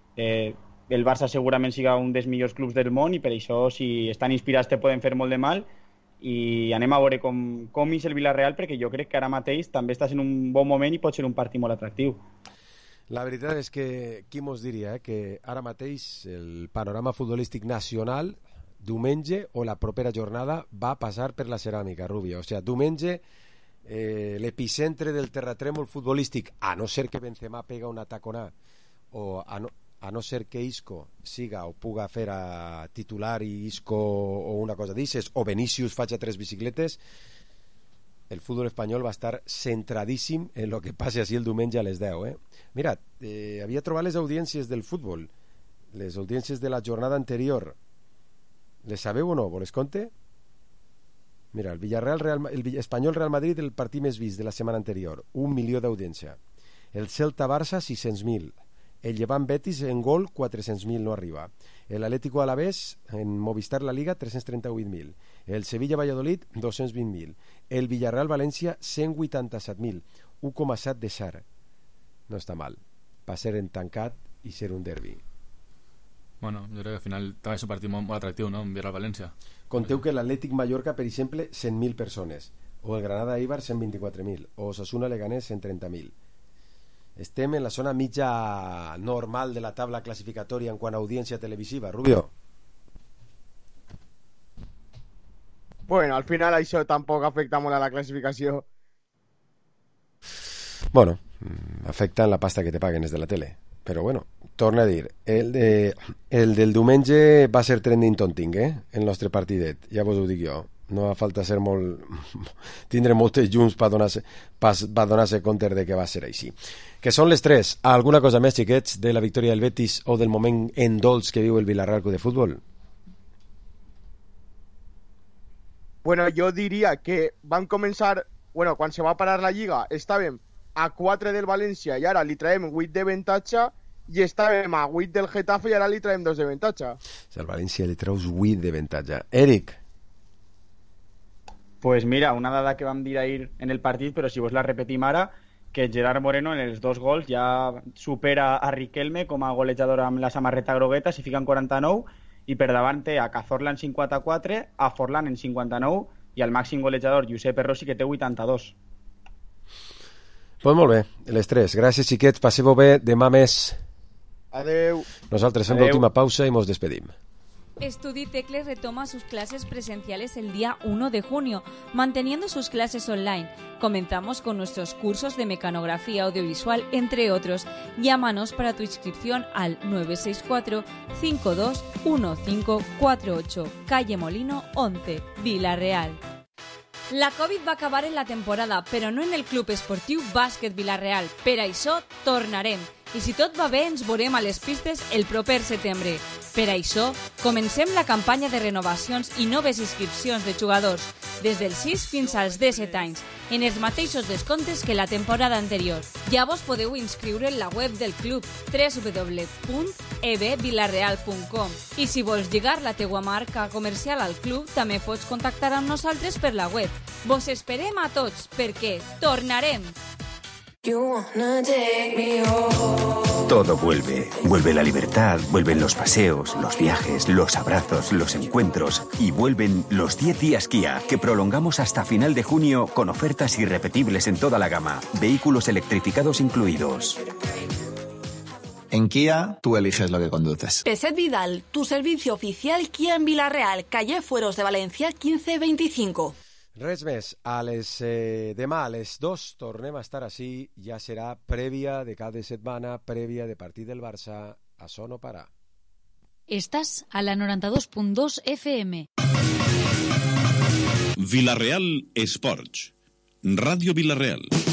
el Barça segurament siga un dels millors clubs del món i per això, si estan inspirats, te poden fer molt de mal. I anem a veure com és el Villarreal, perquè jo crec que ara mateix també estàs en un bon moment i pot ser un partit molt atractiu. La veritat és que qui mos diria que ara mateix el panorama futbolístic nacional diumenge o la propera jornada va passar per la ceràmica, Rubio. O sigui, diumenge l'epicentre del terratrèmol futbolístic, a no ser que Benzema pega una taconà o a no ser que Isco siga o puga fer a titular i Isco o una cosa d'aixes, o Vinícius faci 3 bicicletes, el futbol espanyol va estar centradíssim en el que passi així el diumenge a les 10. Mira, havia trobat les audiències del futbol, les audiències de la jornada anterior. Les sabeu o no? Vols conte? Mira, el Espanyol Real Madrid, el partit més vist de la setmana anterior, 1 milió d'audiència. El Celta Barça, 600.000. El Llevant Betis en gol 400.000, no arriba. El Atlético Alavés en Movistar La Liga 338.000. El Sevilla Valladolid 220.000. El Villarreal València 187.000, 1,7 de share. No està mal per ser en tancat i ser un derbi. Bueno, jo crec que al final també és un partit molt atractiu, no? En Villarreal València. Conteu que l'Atlètic Mallorca, per exemple, 100.000 persones, o el Granada Eibar 124.000, o Osasuna Leganés 130.000. Estem en la zona mitja normal de la tabla classificatòria en quant a audiència televisiva. Rubio? Bueno, al final això tampoc afecta molt a la classificació. Bueno, afecta en la pasta que te paguen des de la tele. Però bueno, torna a dir, el del diumenge va ser trending topping, el nostre partidet, ja vos ho dic jo. No fa falta ser tindre moltes llums per donar-se compte de que va ser així. Que són les 3. Alguna cosa més, xiquets, de la victòria del Betis o del moment en dolç que viu el Villarreal Club de Futbol? Bueno, jo diria que van començar, quan se va parar la Lliga, estàvem a 4 del València i ara li traiem 8 de avantatge, i estàvem a 8 del Getafe i ara li traiem 2 de avantatge. Al València li treus 8 d'avantatge. Eric? Pues mira, una dada que vam dir ahir en el partit, però si vos la repetim ara, que Gerard Moreno en els 2 gols ja supera a Riquelme com a golejador amb la samarreta grogueta, s'hi fica en 49, i per davant té a Cazorla en 54, a Forlán en 59 i al màxim golejador Josep Rossi, que té 82. Pues molt bé, les 3. Gràcies, xiquets, passeu bé, demà més. Adeu. Nosaltres fem l'última pausa y nos despedim. Estuditecle retoma sus clases presenciales el día 1 de junio, manteniendo sus clases online. Comenzamos con nuestros cursos de mecanografía audiovisual, entre otros. Llámanos para tu inscripción al 964-521548, calle Molino 11, Vila-real. La Covid va acabar en la temporada, però no en el Club Esportiu Bàsquet Vila-real. Per això tornarem. I si tot va bé, ens veurem a les pistes el proper setembre. Per això, comencem la campanya de renovacions i noves inscripcions de jugadors, des dels 6 fins als 17 anys, en els mateixos descomptes que la temporada anterior. Ja vos podeu inscriure en la web del club www.ebvilarreal.com i si vols lligar la teua marca comercial al club, també pots contactar amb nosaltres per la web. Vos esperem a tots, perquè tornarem! You wanna take me home. Todo vuelve. Vuelve la libertad, vuelven los paseos, los viajes, los abrazos, los encuentros y vuelven los 10 días Kia, que prolongamos hasta final de junio con ofertas irrepetibles en toda la gama. Vehículos electrificados incluidos. En Kia, tú eliges lo que conduces. Peset Vidal, tu servicio oficial Kia en Vila-real, calle Fueros de Valencia 1525. Res més, demà a les 2 tornem a estar així, ja serà prèvia de cada setmana, prèvia de partit del Barça, a Son o Parar. Estás a la 92.2 FM. Vila-real Esports. Ràdio Vila-real.